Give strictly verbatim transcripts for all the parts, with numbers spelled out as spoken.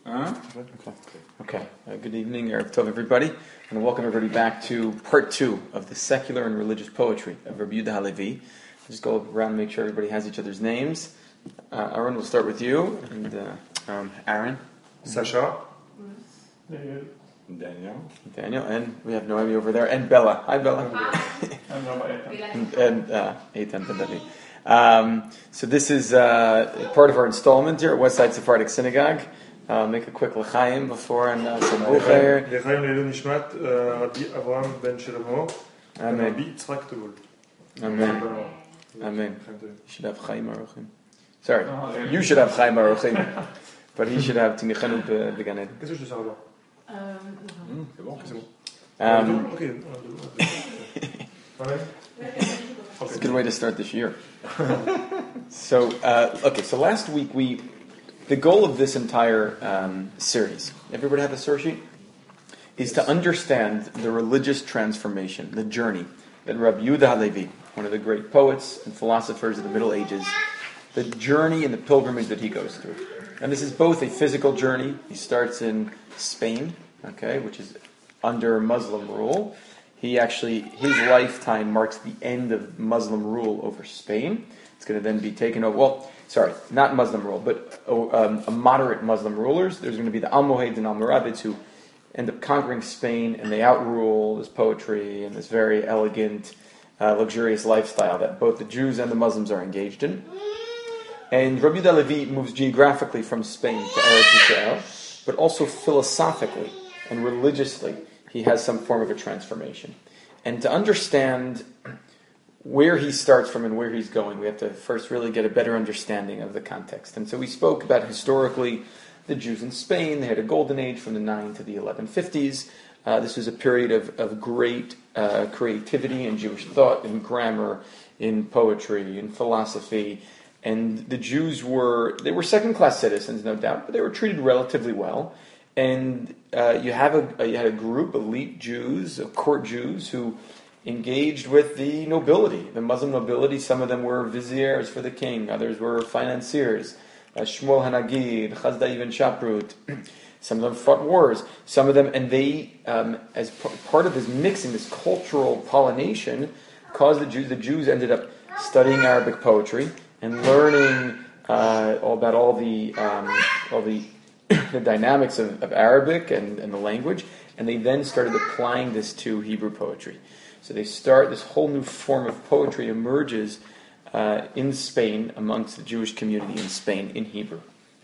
Uh, okay. Okay. Uh, good evening, Erev Tov, everybody, and welcome everybody back to part two of the secular and religious poetry of Rabbi Yehuda Halevi. I'll just go around and make sure everybody has each other's names. Uh, Aaron, we'll start with you, and uh, um, Aaron, Sasha, Daniel, Daniel, and we have Noemi over there, and Bella. Hi, Bella. Hi. I'm Rabbi Eitan. and and uh, Eitan Tadavi. Um, so this is uh, part of our installment here at Westside Sephardic Synagogue. Uh, make a quick l'chaim before and uh, some bucher. L'chaim Leilu Nishmat, Rabbi Avraham ben Shlomo, and Amen. Rabbi Yitzchak Tugul. Amen. Amen. You should have chaim aruchim. Sorry, you should have chaim aruchim, but he should have tinichanu began Eden. Qu'est-ce que je dois savoir? C'est bon, C'est bon. Um, Ok. Amen. It's a good way to start this year. so, uh, okay, so last week we, the goal of this entire um, series, everybody have a source sheet? Is to understand the religious transformation, the journey that Rabbi Yehuda Halevi, one of the great poets and philosophers of the Middle Ages, the journey and the pilgrimage that he goes through. And this is both a physical journey. He starts in Spain, okay, which is under Muslim rule. He actually, his lifetime marks the end of Muslim rule over Spain. It's going to then be taken over, well, sorry, not Muslim rule, but um, a moderate Muslim rulers. There's going to be the Almohads and Almoravids who end up conquering Spain, and they outrule this poetry and this very elegant, uh, luxurious lifestyle that both the Jews and the Muslims are engaged in. And Rabbi Yehuda Halevi moves geographically from Spain to Eretz Yisrael, but also philosophically and religiously, he has some form of a transformation. And to understand where he starts from and where he's going, we have to first really get a better understanding of the context. And so we spoke about historically the Jews in Spain. They had a golden age from the nine to the eleven fifties. Uh, this was a period of, of great uh, creativity in Jewish thought, in grammar, in poetry, in philosophy. And the Jews were, they were second-class citizens, no doubt, but they were treated relatively well. And uh, you have a you had a group, elite Jews, uh, court Jews, who engaged with the nobility, the Muslim nobility. Some of them were viziers for the king, others were financiers. Uh, Shmuel Hanagid, Chazda Ibn Shaprut. Some of them fought wars. Some of them, and they, um, as p- part of this mixing, this cultural pollination, caused the Jews. The Jews ended up studying Arabic poetry and learning uh, all about all the um, all the. the dynamics of, of Arabic and, and the language, and they then started applying this to Hebrew poetry. So they start, this whole new form of poetry emerges uh, in Spain amongst the Jewish community in Spain in Hebrew.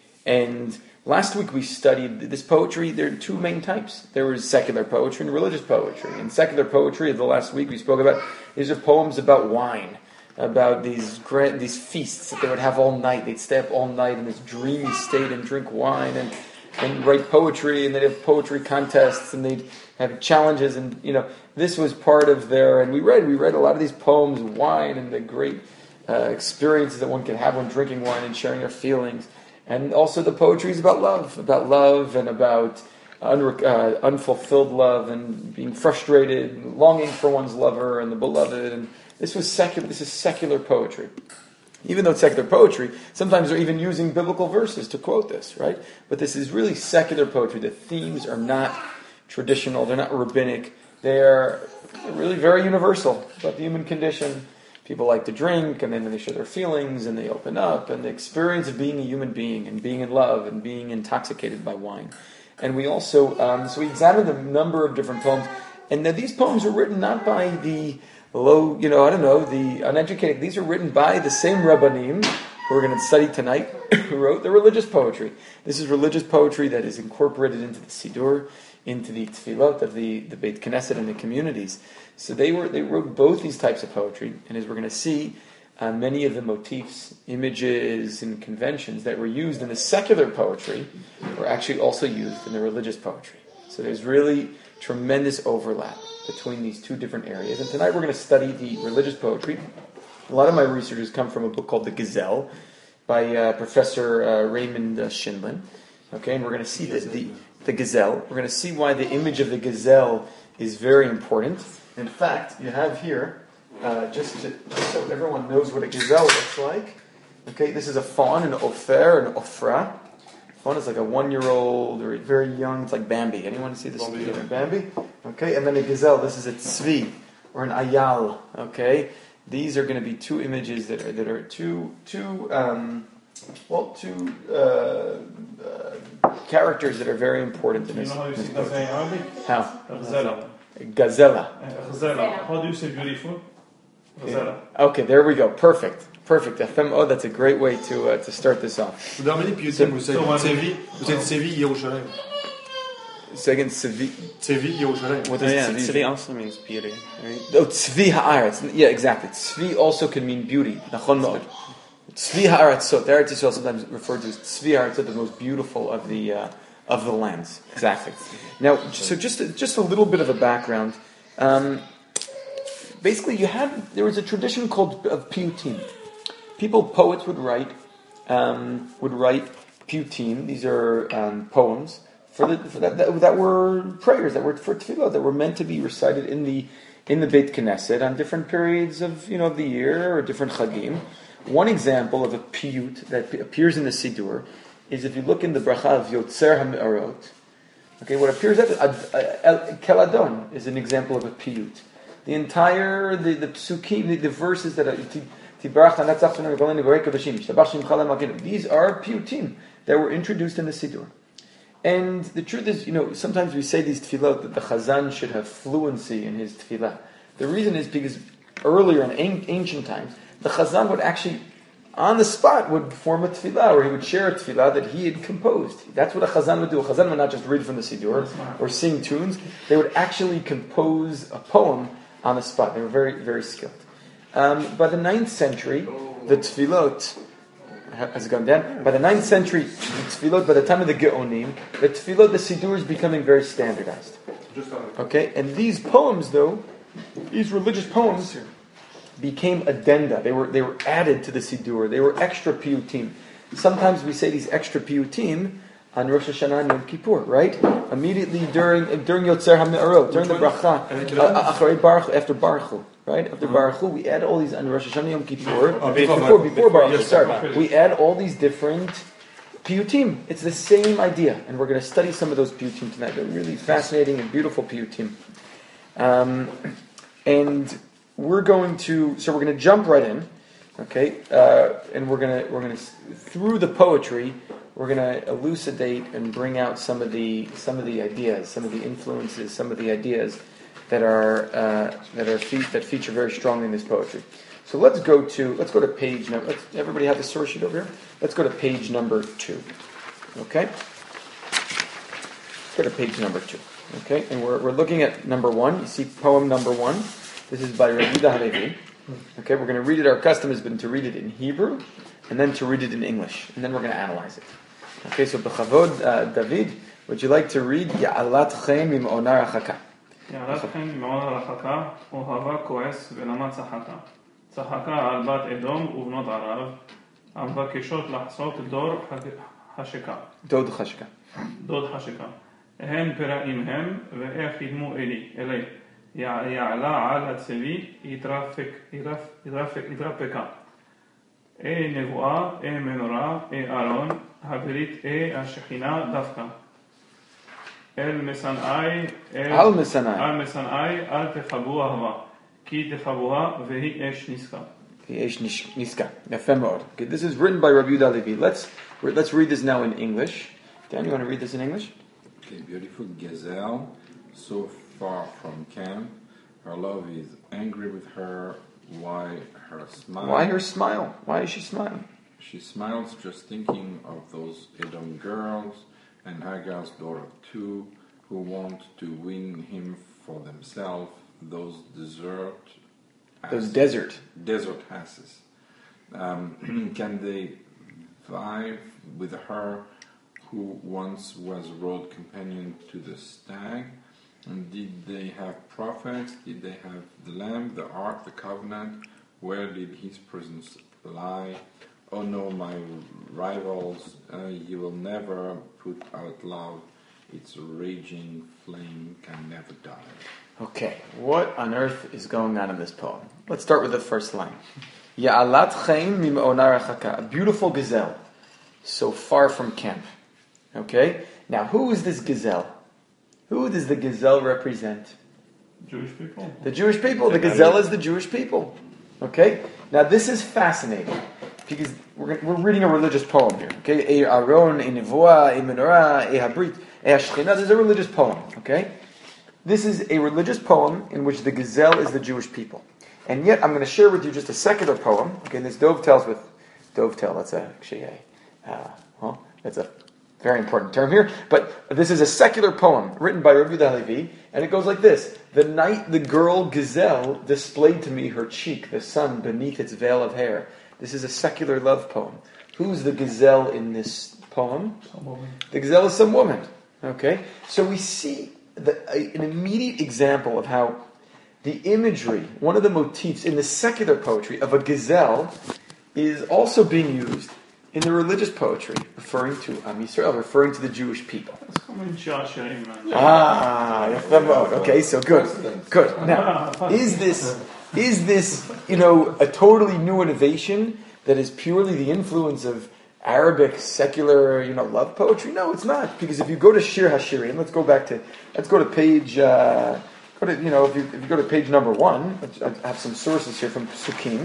And last week we studied this poetry. There are two main types. There was secular poetry and religious poetry. And secular poetry, the last week we spoke about, these are poems about wine, about these grand, these feasts that they would have all night. They'd stay up all night in this dreamy state and drink wine and, and write poetry, and they'd have poetry contests, and they'd have challenges, and you know this was part of their. And we read we read a lot of these poems, wine, and the great uh, experiences that one can have when drinking wine and sharing their feelings, and also the poetry is about love, about love, and about un- uh, unfulfilled love, and being frustrated, longing for one's lover and the beloved, and This was secular. This is secular poetry. Even though it's secular poetry, sometimes they're even using biblical verses to quote this, right? But this is really secular poetry. The themes are not traditional. They're not rabbinic. They're really very universal about the human condition. People like to drink, and then they share their feelings, and they open up, and the experience of being a human being, and being in love, and being intoxicated by wine. And we also, um, so we examined a number of different poems, and now these poems were written not by the low, you know, I don't know, the uneducated. These are written by the same Rabbanim who we're going to study tonight, who wrote the religious poetry. This is religious poetry that is incorporated into the Siddur, into the Tefillot of the, the Beit Knesset and the communities. So they were they wrote both these types of poetry, and as we're going to see, uh, many of the motifs, images, and conventions that were used in the secular poetry were actually also used in the religious poetry. So there's really tremendous overlap between these two different areas. And tonight we're going to study the religious poetry. A lot of my research has come from a book called The Gazelle by uh, Professor uh, Raymond uh, Schindlin. Okay, and we're going to see the, the, the gazelle. We're going to see why the image of the gazelle is very important. In fact, you have here, uh, just, to, just so everyone knows what a gazelle looks like. Okay, this is a fawn, an ofer, an ofra. Fawn is like a one-year-old or very young. It's like Bambi. Anyone see this? Bambi, picture? yeah. Bambi. Okay, and then a gazelle. This is a tzvi or an ayal. Okay, these are going to be two images that are that are two two um, well two uh, uh, characters that are very important in You this. know how you this say book. gazelle in Arabic? How? Ghazala. Gazella. Ghazala. How do you say beautiful? Ghazala. Okay, there we go. Perfect. Perfect. F M O, that's a great way to uh, to start this off. Vous dormez puis So- vous savez, so one- Tsevi, vous êtes Tsevi, Yerushalayim. Second, tzvi. Tsevi, Yerushalayim. What Oh, does yeah, tzvi? Tzvi also means beauty, right? Oh, tzvi ha'aretz. Yeah, exactly. Tzvi also can mean beauty. Nachon mo'od. Tzvi ha'aretzot. The Eretz Yisrael sometimes referred to as tzvi ha'aretzot, the most beautiful of the uh, of the lands. Exactly. Now, so just just a little bit of a background. Um, basically, you had there was a tradition called of piyutim. People, poets would write um, would write piyutim. These are um, poems for the for that, that that were prayers that were for tefillah that were meant to be recited in the in the Beit Knesset on different periods of you know of the year or different chagim. One example of a piyut that appears in the Siddur is if you look in the bracha of Yotzer HaMe'arot. Okay, what appears at the Keladon is an example of a piyut. The entire the the psukim, the, the verses that are Tibarach Hanatzach Shana Golen Negorei Kodashim Shtabach Shem Chalem Malkeinu. These are piyutim that were introduced in the Siddur. And the truth is, you know, sometimes we say these tefillot that the Chazan should have fluency in his tefillah. The reason is because earlier in ancient times, the Chazan would actually, on the spot, would form a tefillah, or he would share a tefillah that he had composed. That's what a Chazan would do. A Chazan would not just read from the Siddur or sing tunes. They would actually compose a poem on the spot. They were very, very skilled. Um, by the ninth century, the tefillot has gone down. By the ninth century, the tefillot, by the time of the Geonim, the tefillot, the Siddur is becoming very standardized. Okay, and these poems, though, these religious poems became addenda. They were they were added to the Siddur. They were extra piyutim. Sometimes we say these extra piyutim on Rosh Hashanah and Yom Kippur, right? Immediately during during Yotzer HaMe'arot, during the bracha, uh, Acharei Baruch, after Baruch Hu, right? After Baruch Hu, we add all these on Rosh Hashanah Yom Kippur. Oh, before before- before Baruch Hu, yes, sorry, we add all these different piyutim. It's the same idea, and we're going to study some of those piyutim tonight. They're really fascinating and beautiful piyutim. Um, and we're going to, so we're going to jump right in, okay? Uh, and we're going to, we're going to, through the poetry, we're going to elucidate and bring out some of the, some of the ideas, some of the influences, some of the ideas that are uh, that are fe- that feature very strongly in this poetry. So let's go to, let's go to page number. Let's, everybody have the source sheet over here. Let's go to page number two, okay? Let's go to page number two, okay? And we're we're looking at number one. You see poem number one. This is by Rabbi Yehuda Halevi. Okay, we're going to read it. Our custom has been to read it in Hebrew and then to read it in English, and then we're going to analyze it. Okay, so B'chavod, uh, David, would you like to read Ya'alat Chaim Im Onar Achaka? יעלת חן מעון הרחקה, אוהבה כועס ולמה צחקה. צחקה על בת אדום ובנות ערב, המבקשות לחצות דור חשקה. דוד חשקה. דוד חשקה. הם פראים הם, ואיך ידמו אלי, אלי. יעלה על הצבי, יתרפק, יתרפק, יתרפק, יתרפקה. אי נבואה, אי מנורה, אי ארון, הברית אי השכינה דווקא. אל מסנאי, על מסנאי. על מסנאי, אל תכבו אהבה, כי תכבוה והיא אש נסכה. Yesh Niska. יפה מאוד. Okay, this is written by Rabbi Yehuda Halevi. Let's let's read this now in English. Dan, you want to read this in English? Okay, beautiful gazelle, so far from camp. Her love is angry with her. Why her smile? Why her smile? Why is she smiling? She smiles just thinking of those Edom girls and Hagar's daughter too, who want to win him for themselves. Those desert, Those asses- desert. desert asses. Um, can they vie with her, who once was road companion to the stag? And did they have prophets? Did they have the lamb, the ark, the covenant? Where did his presence lie? Oh no, my rivals, uh, you will never put out love. Its raging flame can never die. Okay, what on earth is going on in this poem? Let's start with the first line. Ya'alat chaim mim'onar achaka. A beautiful gazelle, so far from camp. Okay? Now, who is this gazelle? Who does the gazelle represent? Jewish people. The Jewish people. The gazelle is the Jewish people. Okay? Now, this is fascinating because we're, we're reading a religious poem here. Okay? E Aron, E Nevoah, E Menorah, E Habrit, E Hashchina. This is a religious poem. Okay? This is a religious poem in which the gazelle is the Jewish people. And yet, I'm going to share with you just a secular poem. Okay? And this dovetails with dovetail. That's a, actually a, uh, well, that's a very important term here. But this is a secular poem written by Rabbi Yehuda Halevi, and it goes like this. The night the girl gazelle displayed to me her cheek, the sun beneath its veil of hair. This is a secular love poem. Who's the gazelle in this poem? Some woman. The gazelle is some woman. Okay? So we see the, a, an immediate example of how the imagery, one of the motifs in the secular poetry of a gazelle is also being used in the religious poetry, referring to Am Yisrael, referring to the Jewish people. It's common Joshua, man. Ah, okay, so good, good. Now, is this is this you know a totally new innovation that is purely the influence of Arabic secular you know love poetry? No, it's not, because if you go to Shir Hashirim, let's go back to let's go to page uh, go to you know if you if you go to page number one, I have some sources here from Psukim.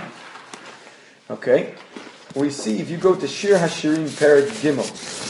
Okay. We see, if you go to Shir Hashirim Perek Gimel,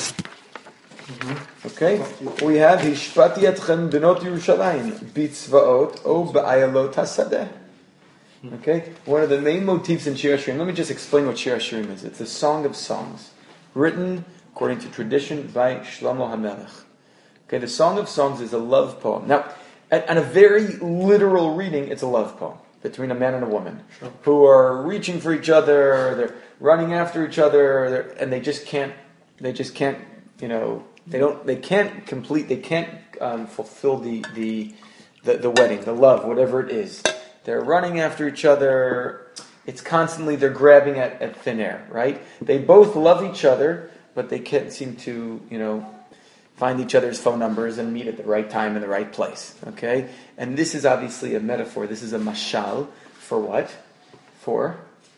okay, we have Hishpati Etchem Benot Yerushalayim Bitzvaot O Ba'ayalot HaSadeh. Okay, one of the main motifs in Shir Hashirim. Let me just explain what Shir Hashirim is. It's a song of songs, written according to tradition by Shlomo HaMelech. Okay, the Song of Songs is a love poem. Now, on a very literal reading, it's a love poem between a man and a woman sure. who are reaching for each other. They're running after each other, and they just can't. They just can't. You know, they don't. They can't complete. They can't um, fulfill the, the the the wedding, the love, whatever it is. They're running after each other. It's constantly they're grabbing at, at thin air, right? They both love each other, but they can't seem to, you know, find each other's phone numbers and meet at the right time in the right place. Okay, and this is obviously a metaphor. This is a mashal for what? For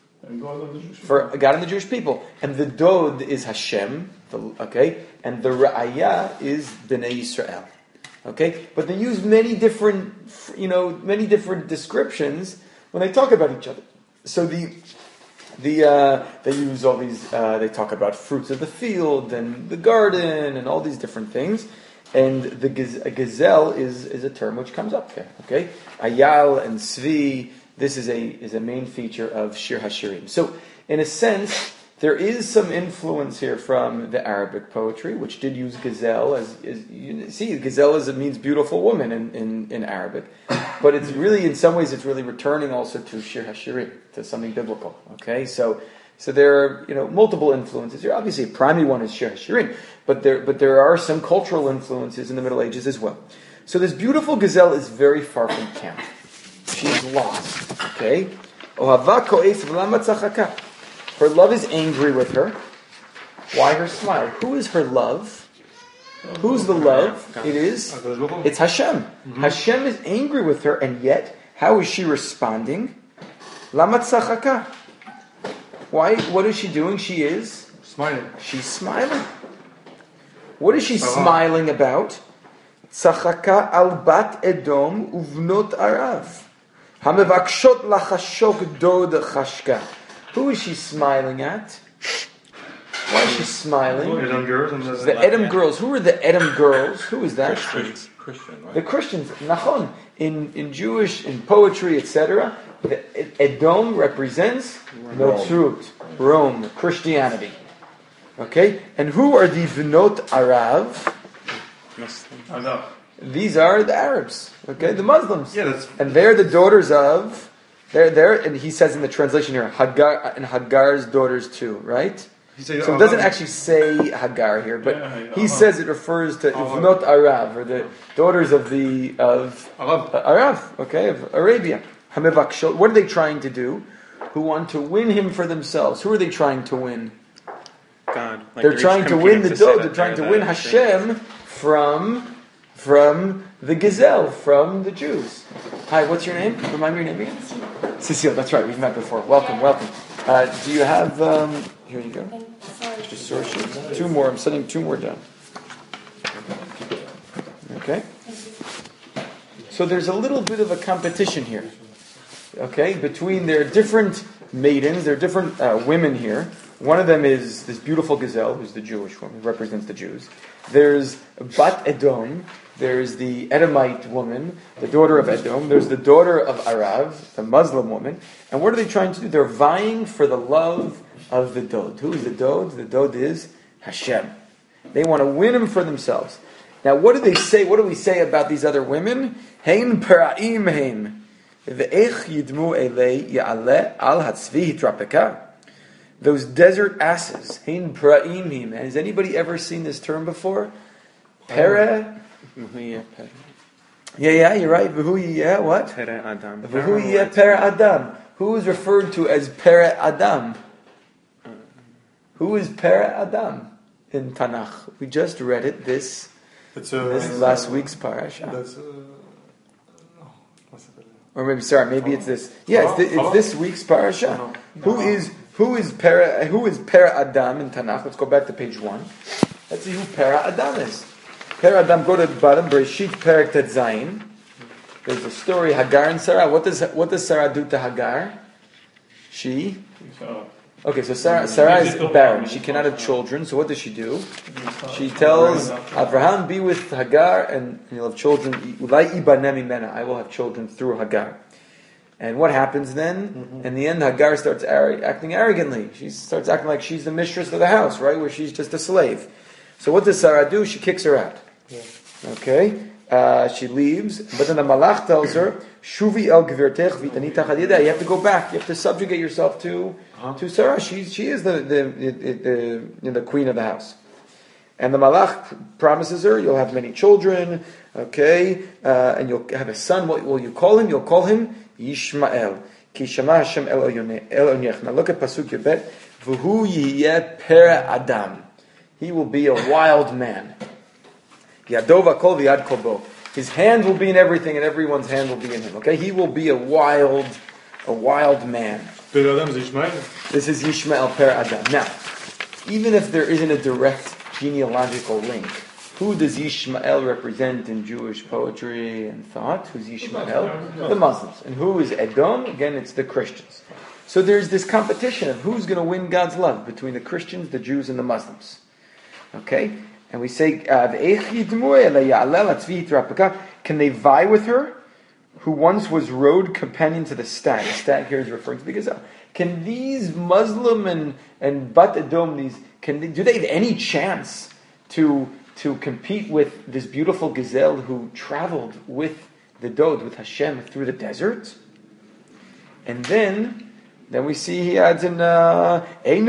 for God and the Jewish people. And the dod is Hashem. The, okay, and the ra'aya is Bnei Yisrael. Okay, but they use many different, you know, many different descriptions when they talk about each other. So the The uh, they use all these. Uh, they talk about fruits of the field and the garden and all these different things. And the gaz- a gazelle is is a term which comes up there. Okay, ayal and svi. This is a is a main feature of Shir Hashirim. So in a sense, there is some influence here from the Arabic poetry, which did use gazelle as, as you see. Gazelle is, it means beautiful woman in, in, in Arabic, but it's really, in some ways, it's really returning also to Shir Hashirim, to something biblical. Okay, so so there are you know multiple influences here. Obviously, a primary one is Shir Hashirim, but there but there are some cultural influences in the Middle Ages as well. So this beautiful gazelle is very far from camp. She's lost. Okay, Ohava ko'ef v'lama tzachaka. Her love is angry with her. Why her smile? Who is her love? Who's the love? It is. It's Hashem. Mm-hmm. Hashem is angry with her, and yet, how is she responding? Lama tzachaka. Why? What is she doing? She is smiling. She's smiling. What is she smiling about? Tzachaka al bat Edom uvnot Arav. Hamevakshot lachashok dod chashka. Who is she smiling at? Why is she smiling? The Edom girls. And the, the Edom girls. Who are the Edom girls? Who is that? Christians. Christian, right? The Christians. Nachon. In in Jewish, in poetry, et cetera, the Edom represents Notzrut, Rome, Christianity. Okay? And who are the Vnot Arav? Arab. These are the Arabs. Okay? The Muslims. Yeah, that's, and they're the daughters of... They're there, and he says in the translation here, Hagar and Hagar's daughters too, right? Said, so it doesn't actually say Hagar here, but yeah, he says it refers to Ivnot Arav, or the daughters of the of Arab. Uh, Arav, okay, of Arabia. Hamevakshot. What are they trying to do? Who want to win him for themselves? Who are they trying to win? God. Like they're trying to win the dod. They're trying to win Hashem from from the gazelle, from the Jews. Hi, what's your name? Remind me your name again. Cecile, that's right, we've met before. Welcome, welcome. Uh, do you have, um, here you go. Sorry. extra source sheets. Two more. I'm sending two more down. Okay. So there's a little bit of a competition here. Okay, between their different maidens, there are different uh, women here. One of them is this beautiful gazelle, who's the Jewish woman, who represents the Jews. There's Bat Edom. There's the Edomite woman, the daughter of Edom. There's the daughter of Arav, the Muslim woman. And what are they trying to do? They're vying for the love of the Dod. Who is the Dod? The Dod is Hashem. They want to win him for themselves. Now, what do they say? What do we say about these other women? Hein para'im hein. Ve'ech yidmu elei ya'aleh al hatzvi hitrapeka. Those desert asses. Hein para'im hein. Has anybody ever seen this term before? Pera. Yeah, yeah, you're right. V'hu yeh what? Pere Adam. V'hu yeh pera Adam. Who is referred to as pera Adam? Who is pera Adam in Tanakh? We just read it this, It's, uh, this last week's parasha. That's, uh, no, what's it? Or maybe, sorry, maybe it's this. Yeah, it's, thi- it's this week's parasha. Who is who is pera who is pera Adam in Tanakh? Let's go back to page one. Let's see who pera Adam is. Pera Adam. Go to the bottom. Bereshit Perek Tet Zayin. There's a story Hagar and Sarah. What does what does Sarah do to Hagar? She. Okay, so Sarah, Sarah is barren. She cannot have children. So what does she do? She tells Abraham, "Be with Hagar, and you'll have children. I will have children through Hagar." And what happens then? Mm-hmm. In the end, Hagar starts ar- acting arrogantly. She starts acting like she's the mistress of the house, right? Where she's just a slave. So what does Sarah do? She kicks her out. Yeah. Okay, uh, she leaves. But then the Malach tells her, "Shuvi el gvirtech v'tani tachad yedeh." You have to go back. You have to subjugate yourself to uh-huh. to Sarah. She she is the the the, the, the, the queen of the house. And the Malach promises her, you'll have many children. Okay, uh, and you'll have a son. What will you call him? You'll call him Yishmael. Ki shama Hashem el onyech. Now look at pasuk Yebet. V'hu yiyeh pera Adam. He will be a wild man. Yadova kol v'yad kolbo. His hand will be in everything, and everyone's hand will be in him. Okay, he will be a wild, a wild man. Per Adam is Ishmael. This is Yishmael per Adam. Now, even if there isn't a direct genealogical link, who does Yishmael represent in Jewish poetry and thought? Who's Yishmael? The Muslims. And who is Edom? Again, it's the Christians. So there's this competition of who's going to win God's love between the Christians, the Jews, and the Muslims. Okay? And we say, uh, can they vie with her, who once was road companion to the stag? The stag here is referring to the gazelle. Can these Muslim and, and Bat Edom, these, can they, do they have any chance to, to compete with this beautiful gazelle who traveled with the Dod, with Hashem, through the desert? And then, then we see he adds in, uh,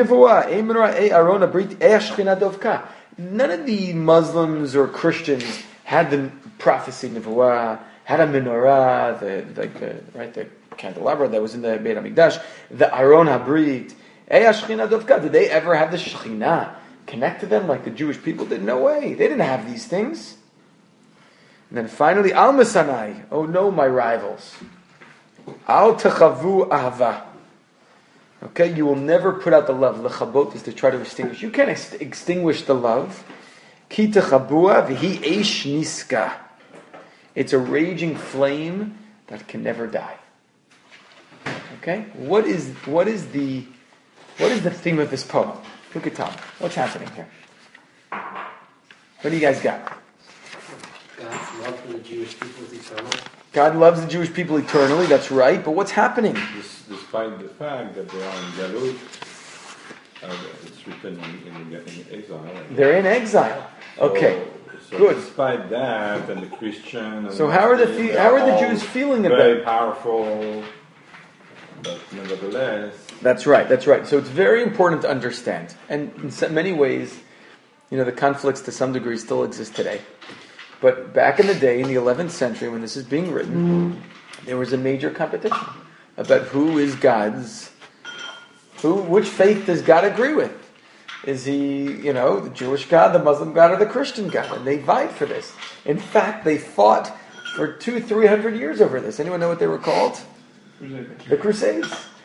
none of the Muslims or Christians had the prophecy Nevuah, had a menorah, the like the right the candelabra that was in the Beit Hamikdash, the Aron Habrit. Did they ever have the Shekhinah connect to them like the Jewish people did? No way. They didn't have these things. And then finally, Al Masanai. Oh no, my rivals. Al Techavu Ahava. Okay, you will never put out the love. Lechabot is to try to extinguish. You can't ex- extinguish the love. Ki techabua v'hi eish niska. It's a raging flame that can never die. Okay, what is what is the what is the theme of this poem? Look at Tom. What's happening here? What do you guys got? God's love for the Jewish people is eternal. God loves the Jewish people eternally. That's right. But what's happening? This, despite the fact that they are in Galut, uh, it's written in, in, in exile. They're in exile. Okay. So, so good. Despite that, and the Christian. And so how are the fe- how are the Jews feeling about it? Very powerful, but nevertheless. That's right. That's right. So it's very important to understand, and in so many ways, you know, the conflicts to some degree still exist today. But back in the day, in the eleventh century, when this is being written, there was a major competition about who is God's, who, which faith does God agree with? Is he, you know, the Jewish God, the Muslim God, or the Christian God? And they vied for this. In fact, they fought for two, three hundred years over this. Anyone know what they were called? Crusades. The Crusades.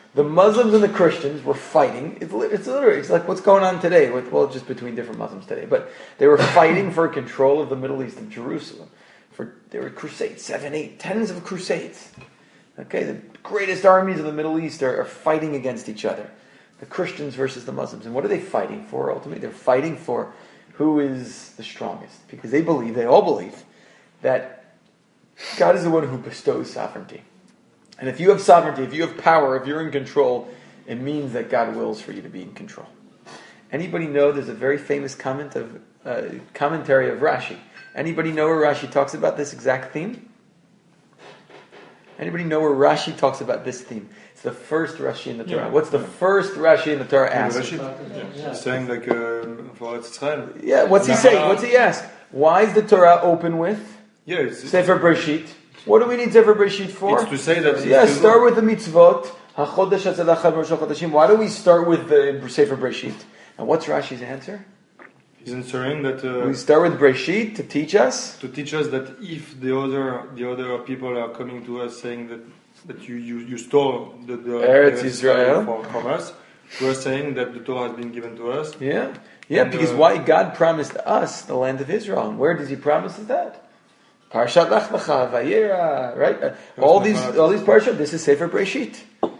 The Muslims and the Christians were fighting. It's, it's literally, it's like what's going on today. With, well, just between different Muslims today. But they were fighting for control of the Middle East, of Jerusalem. For There were crusades, seven, eight, tens of crusades. Okay, the greatest armies of the Middle East are, are fighting against each other. The Christians versus the Muslims. And what are they fighting for ultimately? They're fighting for who is the strongest. Because they believe, they all believe, that God is the one who bestows sovereignty. And if you have sovereignty, if you have power, if you're in control, it means that God wills for you to be in control. Anybody know there's a very famous comment of uh, commentary of Rashi? Anybody know where Rashi talks about this exact theme? Anybody know where Rashi talks about this theme? It's the first Rashi in the Torah. Yeah. What's the first Rashi in the Torah ask? Rashi, yeah. Saying like uh, for Israel. Yeah, what's he saying? What's he ask? Why is the Torah open with Yeah, it's, Sefer Bereshit? What do we need Sefer Bereshit for? it's to say that. Yeah, it's start with the mitzvot. HaChodesh HaTzedach HaRosh HaChodeshim. Why do we start with the Sefer Bereshit? And what's Rashi's answer? He's answering that uh, We start with Bereshit to teach us. to teach us that if the other the other people are coming to us saying that that you you, you stole the, the Eretz the Israel. from, from us, we're saying that the Torah has been given to us. Yeah, yeah. And, Because uh, why God promised us the land of Israel, and where does He promise us that? Parshat Lech Lecha, Vayera, right? Uh, all these, all these parshat. This is Sefer Bereshit.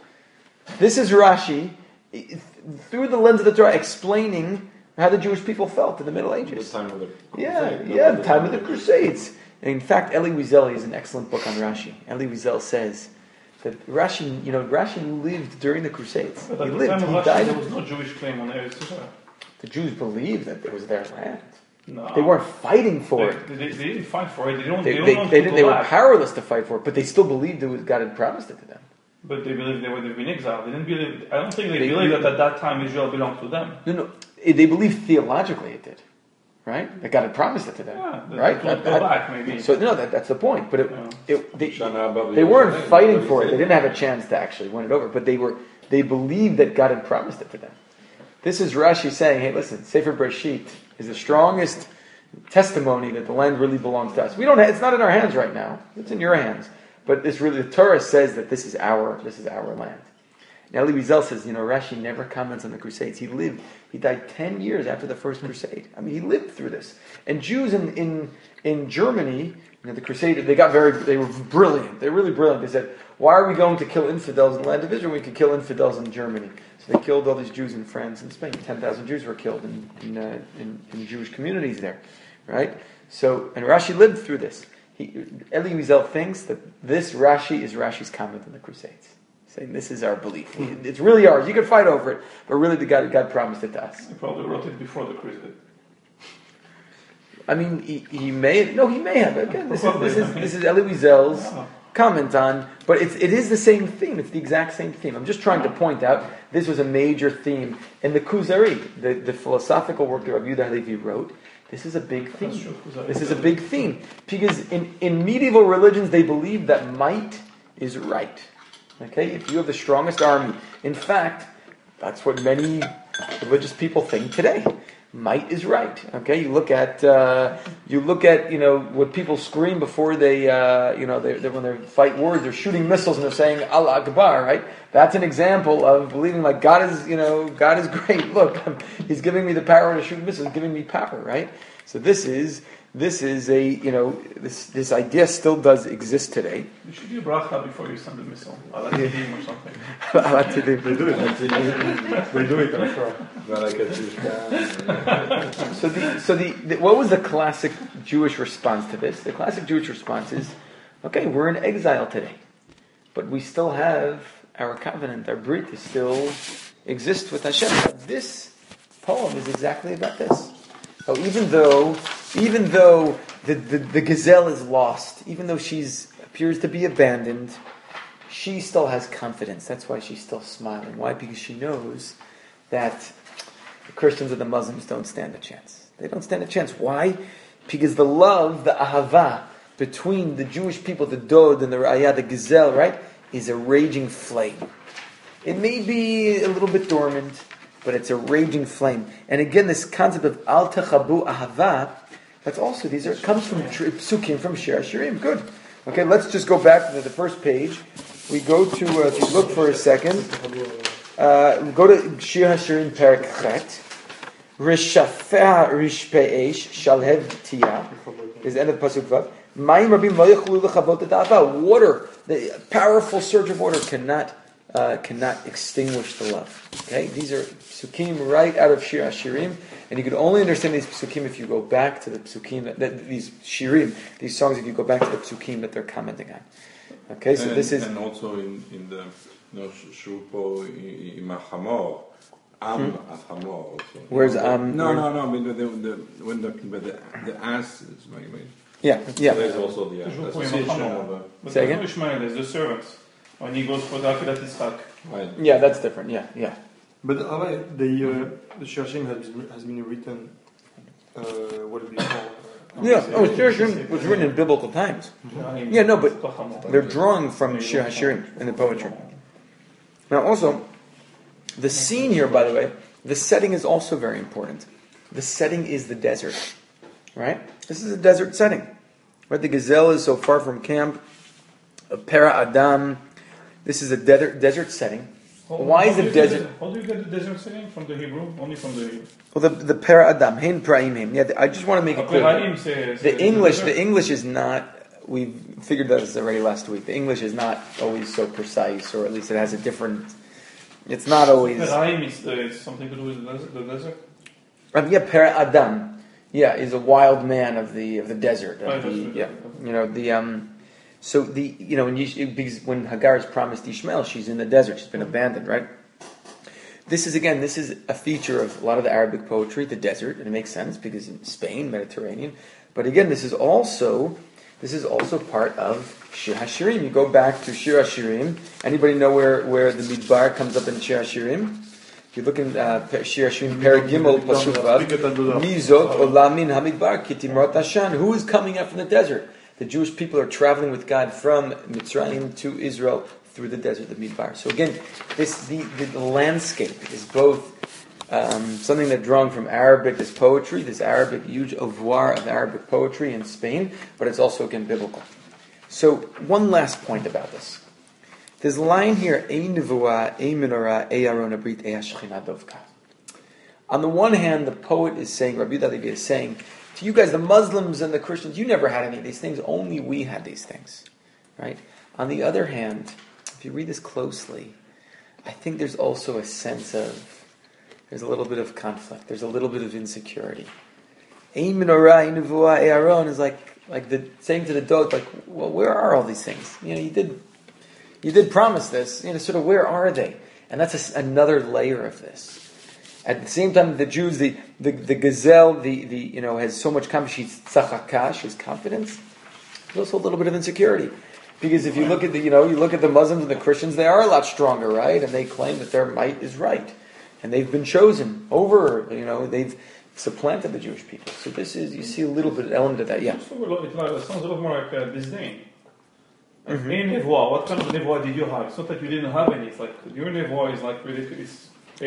This is Rashi through the lens of the Torah explaining how the Jewish people felt in the Middle The Ages. time of the Yeah, crusade, yeah, the the time of the Crusades. In fact, Eli Wiesel has an excellent book on Rashi. Eli Wiesel says that Rashi, you know, Rashi lived during the Crusades. But He at the lived. time of He Rashi, died. there was no Jewish claim on Eretz Israel. The Jews believed that it was their land. No. They weren't fighting for it. They, they, they didn't fight for it. They don't. They, They, don't they, want they, to didn't, go they were back. powerless to fight for it, but they still believed it was God had promised it to them. But they believed they would have been exiled. They didn't believe. I don't think they, They believed believed- that at that time Israel belonged to them. No, no, it- they believed theologically it did, right? That God had promised it to them, Yeah, that right? they would go That- back maybe. So no, that, that's the point. But it, Yeah. it, they, Shana Abba they weren't Yerushalayim, fighting what for do it. you They say? didn't have a chance to actually win it over. But they were they believed that God had promised it to them. This is Rashi saying, "Hey, listen, Sefer Bereshit is the strongest testimony that the land really belongs to us. We don't. Have, it's not in our hands right now. It's in your hands. But this really, the Torah says that this is our this is our land." Now, Eli Wiesel says, you know, Rashi never comments on the Crusades. He lived, he died ten years after the first Crusade. I mean, he lived through this. And Jews in, in, in Germany, you know, the Crusaders, they got very, they were brilliant. They were really brilliant. They said, why are we going to kill infidels in the land of Israel? We could kill infidels in Germany. So they killed all these Jews in France and Spain. ten thousand Jews were killed in, in, uh, in, in Jewish communities there, right? So, and Rashi lived through this. He, Eli Wiesel thinks that this Rashi is Rashi's comment on the Crusades. Saying this is our belief. It's really ours. You can fight over it, but really the God, God promised it to us. They probably wrote it before the Crusade. I mean, he, he may no, he may have. Again, this is this is this is Eli Wiesel's comment on, but it's it is the same theme. It's the exact same theme. I'm just trying to point out this was a major theme in the Kuzari, the, the philosophical work that Rabbi Yehuda Halevi wrote. This is a big theme. That's true, Kuzari. This is a big theme because in, in medieval religions they believed that might is right. Okay, if you have the strongest army, in fact, that's what many religious people think today. Might is right. Okay, you look at uh, you look at you know what people scream before they uh, you know they, they, when they fight wars, they're shooting missiles and they're saying Allah Akbar. Right? That's an example of believing like God is you know God is great. Look, He's giving me the power to shoot missiles, giving me power. Right? So this is this is a you know this this idea still does exist today. You should do bracha before you send the missile. I like him or something. They do it. They do it, I'm sure. So, the, so the, the what was the classic Jewish response to this? The classic Jewish response is, okay, we're in exile today, but we still have our covenant, our brit, still exists with Hashem. This poem is exactly about this. So even though, even though the, the, the gazelle is lost, even though she's appears to be abandoned, she still has confidence. That's why she's still smiling. Why? Because she knows that the Christians and the Muslims don't stand a chance. They don't stand a chance. Why? Because the love, the ahava, between the Jewish people, the Dod and the Ra'ayah, the Gazelle, right, is a raging flame. It may be a little bit dormant, but it's a raging flame. And again, this concept of al techabu ahava, that's also, these are, comes from psukim, from Shir Hashirim. Good. Okay, let's just go back to the first page. we go to, uh, if you look for a second, uh, go to Shir HaShirim Perek Chet. Rishafeh Rishpe'esh Shalhev Tiyah is the end of Pasuk Vav. Mayim Rabim Lo Yechlu Lechavot Da'ava. Water, the powerful surge of water cannot uh, cannot extinguish the love. Okay, these are psukim right out of Shir HaShirim, and you can only understand these psukim if you go back to the psukim that, that these shirim, these songs, if you go back to the psukim that they're commenting on. Okay, so and, this is and also in in the you know Shupo Imachamor. Am Achamor also. Where's Am? No, no, no. I mean, the, the, when the, but the, the ass is my way. Yeah, yeah. There's also the uh, association of a. But Say again? Ishmael is the servants. When he goes for the Akidat Yitzchak. Right. Yeah, that's different. Yeah, yeah. But Rabbi, the uh, the Shirashim has been, has been written. Uh, what would be called? Yeah, oh, Shir HaShirim was written in biblical times. Yeah, no, but they're drawing from Shir HaShirim in the poetry. Now, also, the scene here, by the way, the setting is also very important. The setting is the desert, right? This is a desert setting, right? The gazelle is so far from camp. A Para Adam. This is a desert desert setting. Why is the desert? How do you get the desert setting from the Hebrew? Only from the Hebrew. Well, the the Para Adam, Hein Praim Hein. Yeah, I just want to make it clear. The English, the English is not. We figured that this already last week. The English is not always so precise, or at least it has a different. It's not always. Paraim is the, it's something to do with the desert. The desert? Um, yeah, Para Adam. Yeah, is a wild man of the of the desert. Of Oh, the, that's yeah, right. you know the um. So the you know when you, because when Hagar is promised Ishmael, she's in the desert. She's been abandoned, right? This is again, this is a feature of a lot of the Arabic poetry, the desert, and it makes sense because in Spain, Mediterranean. But again, this is also this is also part of Shir HaShirim. You go back to Shir HaShirim. Anybody know where, where the Midbar comes up in Shir HaShirim? If you look in uh, Shir HaShirim, Perek Gimel, Pasuk Vav, Mizot Olamin Hamidbar Kitimrot Hashan. Who is coming up from the desert? The Jewish people are traveling with God from Mitzrayim to Israel through the desert, the Midbar. So again, this the, the, the landscape is both um, something that's drawn from Arabic, this poetry, this Arabic huge oeuvre of Arabic poetry in Spain, but it's also again biblical. So one last point about this. There's a line here, Ein Nevuah, Ein Menorah, Ei Aron Abrit, Ei HaShechinah Dovka. On the one hand, the poet is saying, Rabbi Yehuda Halevi is saying, to you guys, the Muslims and the Christians, you never had any of these things. Only we had these things, right? On the other hand, if you read this closely, I think there's also a sense of, there's a little bit of conflict. There's a little bit of insecurity. Ein Menorah, Ein Nevuah, Ei Aron is like, like the saying to the dog, like, well, where are all these things? You know, you did, you did promise this. You know, sort of, where are they? And that's a, another layer of this. At the same time, the Jews, the, the, the gazelle, the, the you know, has so much confidence. She's tzachakash, his confidence. There's also a little bit of insecurity, because if you look at the, you know, you look at the Muslims and the Christians, they are a lot stronger, right? And they claim that their might is right, and they've been chosen over. You know, they've supplanted the Jewish people. So this is, you see a little bit of element of that, yeah. It sounds a lot more like uh, disdain. Mm-hmm. In Nevoah, what kind of Nevoah did you have? It's not that you didn't have any. It's like your Nevoah is like ridiculous.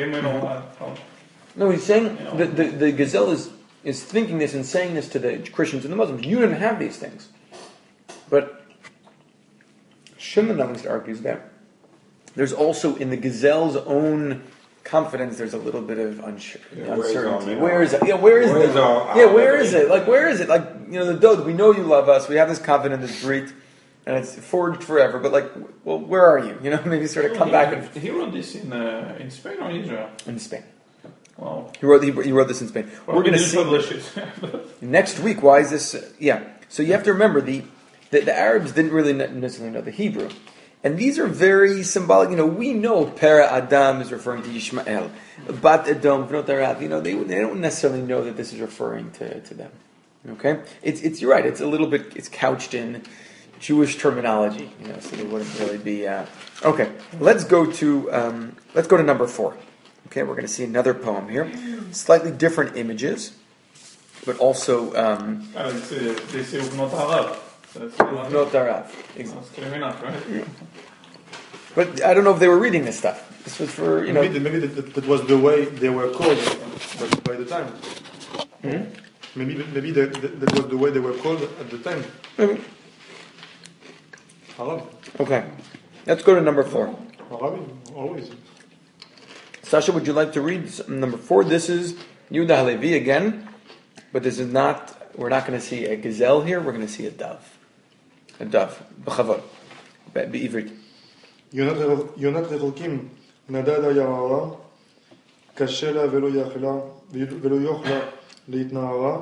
No, he's saying You know. the, the, the gazelle is, is thinking this and saying this to the Christians and the Muslims. You didn't have these things. But Shimon argues that there's also in the gazelle's own confidence, there's a little bit of unsure, Yeah, where is our uncertainty. Menorah? Where is it? Yeah, where is Where it? is our- yeah, our where is Menorah? it? Like, where is it? Like, you know, the dog. We know you love us. We have this confidence, this brit, and it's forged forever. But like, well, where are you? You know, maybe sort of come back and He wrote this in uh, in Spain or Israel? in Spain. Wow. He wrote. He, he wrote this in Spain. Well, We're going to didn't see publish it. next week. Why is this? Uh, yeah. So you have to remember the, the the Arabs didn't really necessarily know the Hebrew, and these are very symbolic. You know, we know Para Adam is referring to Yishmael, Bat Edom, Bnot Arab. You know, they they don't necessarily know that this is referring to, to them. Okay, it's it's you're right. It's a little bit. It's couched in Jewish terminology. You know, so it wouldn't really be. Uh, okay, let's go to um, let's go to number four. Okay, we're going to see another poem here, slightly different images, but also um, Ah, they say- they say Ubnot Arab. That's not- Bnot Arab. that's clear enough, right? But I don't know if they were reading this stuff. This was for, you know. Maybe, maybe that, that, that was the way they were called by, by the time. Hmm? Maybe maybe that, that, that was the way they were called at the time. Maybe. Arab. Okay. Let's go to number four. Rabbi, always. Sasha, would you like to read number four? This is Yehuda Halevi again, but this is not, we're not going to see a gazelle here, we're going to see a dove. A dove. B'chavod. Be'ivrit. יונת רחוקים נדד היערה, קשה לה ולא יכלה, ולא יוכלה להתנערה,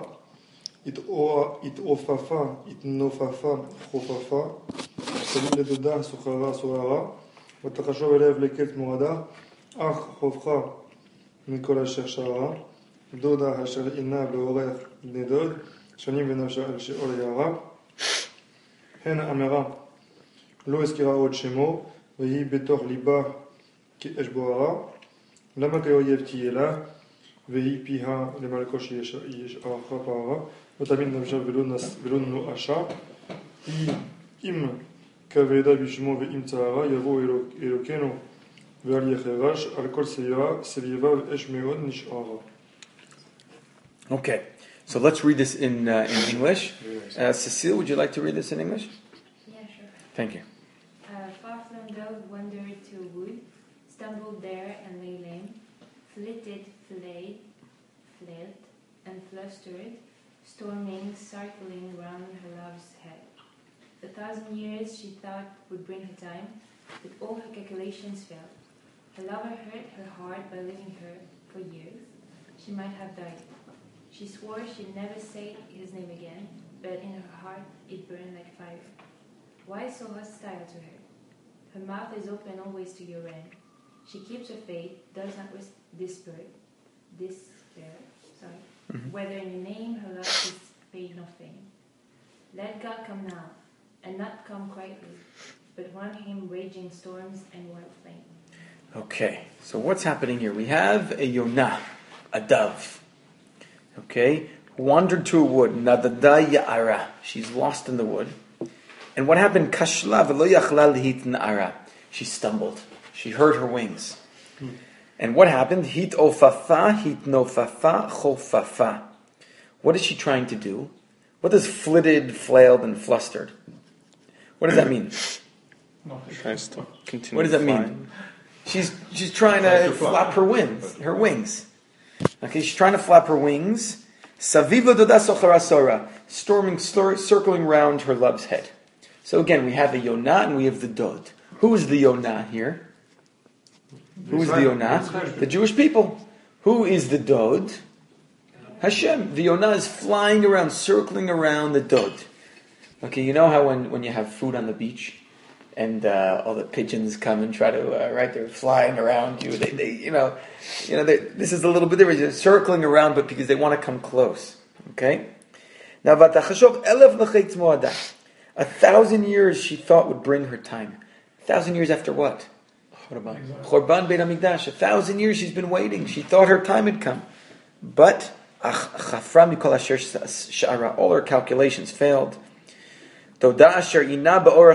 התעופפה, התנופפה, חופפה, תמיד לדודה סוחרה סוערה, ותחשוב אליו לקץ מורדה, אך חופכה מכל אשר שרה, דודה אשר עינה לאורך בני דוד, שנים ונפשה על שאול היערה, הן אמרה, לא הזכירה עוד שמו, והיא בתוך ליבה כאש בוערה, למה כאויב תהיה לה, והיא פיה למלכו שיש ערכה פערה, ותמיד נפשה ולא נואשה, אם כבדה בשמו ואם צערה, יבוא אלוקינו ועל יחרש, על כל סביבה ואש מאוד נשארה. Okay, so let's read this in uh, in English. Uh, Cecile, would you like to read this in English? Yeah, sure. Thank you. Uh, Far-flung dove wandered to a wood, stumbled there and lay lame, flitted, flayed, flailed, and flustered, storming, circling round her love's head. A thousand years she thought would bring her time, but all her calculations failed. Her lover hurt her heart by leaving her for years. She might have died. She swore she'd never say his name again, but in her heart it burned like fire. Why so hostile to her? Her mouth is open always to your end. She keeps her faith, does not ris- despair, despair, sorry, Mm-hmm. whether in your name her love is paid no fame. Let God come now, and not come quietly, but warn him raging storms and wild flame. Okay, so what's happening here? We have a Yonah, a dove. Okay, wandered to a wood. Nadada ya'ara. She's lost in the wood. And what happened? Kashla v'lo yachla lihit na'ara. She stumbled. She hurt her wings. Hmm. And what happened? Hit ofafa, hit nofafa, chofafa. What is she trying to do? What does flitted, flailed, and flustered? What does that mean? Tries to continue What does that flying. mean? She's she's trying to flap her wings. Her wings. Okay, she's trying to flap her wings. Saviva doda socharasora, storming, stor- circling round her love's head. So again, we have the Yonah and we have the Dod. Who is the Yonah here? Who is the Yonah? The Jewish people. Who is the Dod? Hashem. The Yonah is flying around, circling around the Dod. Okay, you know how when, when you have food on the beach and uh, all the pigeons come and try to, uh, right, they're flying around you. They, they you know, you know. They, this is a little bit different. They're circling around, but because they want to come close. Okay. Now, vatachashov elef l'chaytz moada. A thousand years she thought would bring her time. A thousand years after what? Chorban Beit Hamikdash. A thousand years she's been waiting. She thought her time had come, but chafra mikol asher sha'ara. All her calculations failed. Her lover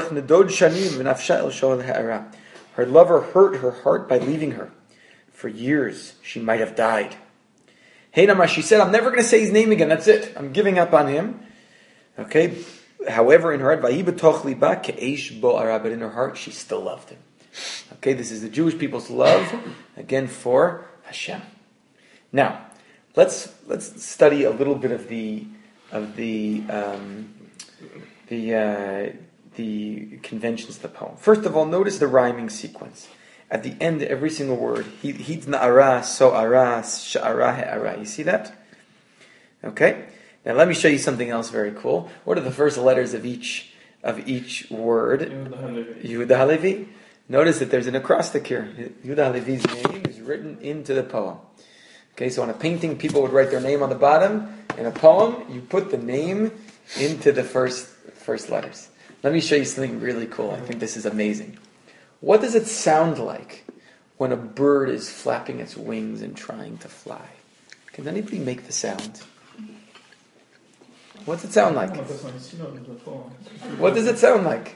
hurt her heart by leaving her. For years, she might have died. She said, I'm never going to say his name again. That's it. I'm giving up on him. Okay. However, in her heart, but in her heart, she still loved him. Okay. This is the Jewish people's love, again, for Hashem. Now, let's let's study a little bit of the of the. Um, The uh, the conventions of the poem. First of all, notice the rhyming sequence. At the end, every single word. Hid na'ara, so'ara, sha'ara, he'ara. You see that? Okay. Now let me show you something else very cool. What are the first letters of each of each word? Yehuda Halevi. Notice that there's an acrostic here. Yehuda Halevi's name is written into the poem. Okay, so on a painting, people would write their name on the bottom. In a poem, you put the name into the first first letters. Let me show you something really cool. I think this is amazing. What does it sound like when a bird is flapping its wings and trying to fly? Can anybody make the sound? What's it sound like? What does it sound like?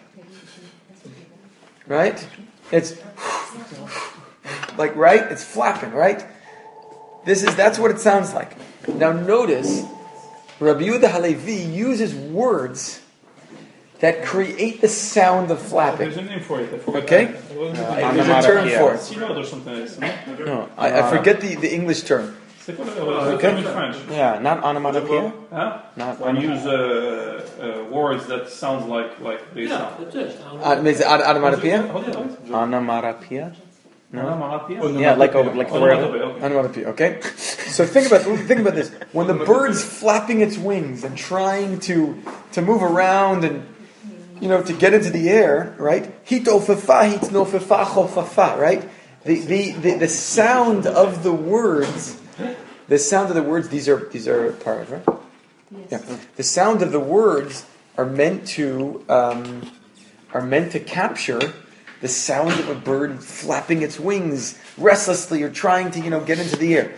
Right? It's like, right? It's flapping, right? This is that's what it sounds like. Now notice Rabbi Yehuda Halevi uses words that create the sound of flapping. There's a name for it. I forgot Okay. that. It wasn't Uh, it. there's a term for it. Synod or something like that, no? No, I, I forget the, the English term. C'est quoi le Okay. term in French? Yeah, not onomatopoeia. Huh? Not When you use uh, uh, words that sounds like like they Yeah, sound. that's it. Uh, is it ad- onomatopoeia? How do you call it? Onomatopoeia. Onomatopoeia? Yeah, like over, like the word. Onomatopoeia, okay. Onomatopoeia. Okay. So think about think about this. When the bird's flapping its wings and trying to to move around and you know to get into the air, right? Hitofefa, hitnofefa, chofafa, right? The, the the the sound of the words, the sound of the words. These are these are part, right? Yes. Yeah. The sound of the words are meant to um, are meant to capture the sound of a bird flapping its wings restlessly or trying to, you know, get into the air.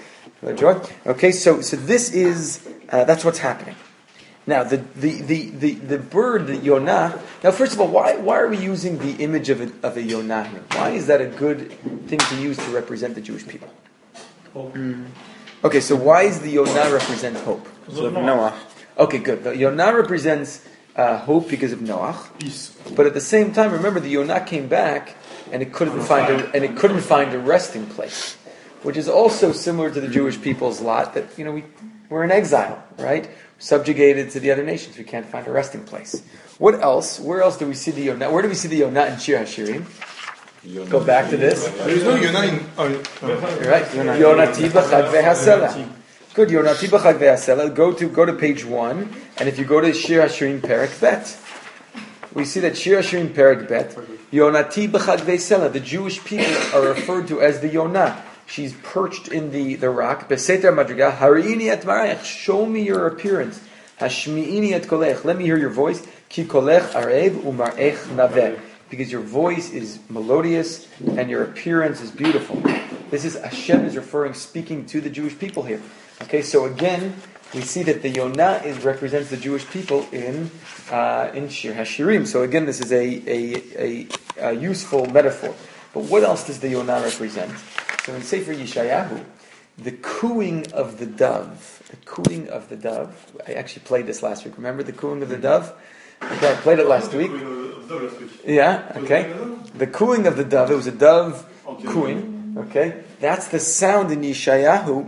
Okay, so so this is uh, that's what's happening. Now the the, the, the, the bird, the yonah. Now, first of all, why why are we using the image of a of a yonah here? Why is that a good thing to use to represent the Jewish people? Mm. Okay, so why does the yonah represent hope? So Noah. Okay, good. The yonah represents uh, hope because of Noach. Peace. But at the same time, remember the Yonah came back and it couldn't find a, and it couldn't find a resting place, which is also similar to the Jewish people's lot. That you know we we're in exile, right? Subjugated to the other nations. We can't find a resting place. What else? Where else do we see the Yonah? Where do we see the Yonah in Shir Hashirim? Go back to this. There is no Yonah in. Oh, You're right. Yonah tiba chag ve'hasela. Good. Yonah tiba chag ve'hasela. Go to go to page one, and if you go to Shir Hashirim Perek Bet. We see that Shir Hashirim Perek Bet, Yonati b'chag ve'sela, the Jewish people are referred to as the Yonah. She's perched in the, the rock. Beseter madriga, hari'ini et marayach, show me your appearance. Hashmi'ini et kolech, let me hear your voice. Ki kolech arev u'mar'ech naveh, because your voice is melodious and your appearance is beautiful. This is Hashem is referring, speaking to the Jewish people here. Okay, so again, we see that the Yonah is represents the Jewish people in uh, in Shir Hashirim. So again, this is a, a, a, a useful metaphor. But what else does the Yonah represent? So in Sefer Yeshayahu, the cooing of the dove, the cooing of the dove. I actually played this last week. Remember the cooing of the dove? Okay, I played it last week. Yeah. Okay. The cooing of the dove. It was a dove cooing. Okay. That's the sound in Yeshayahu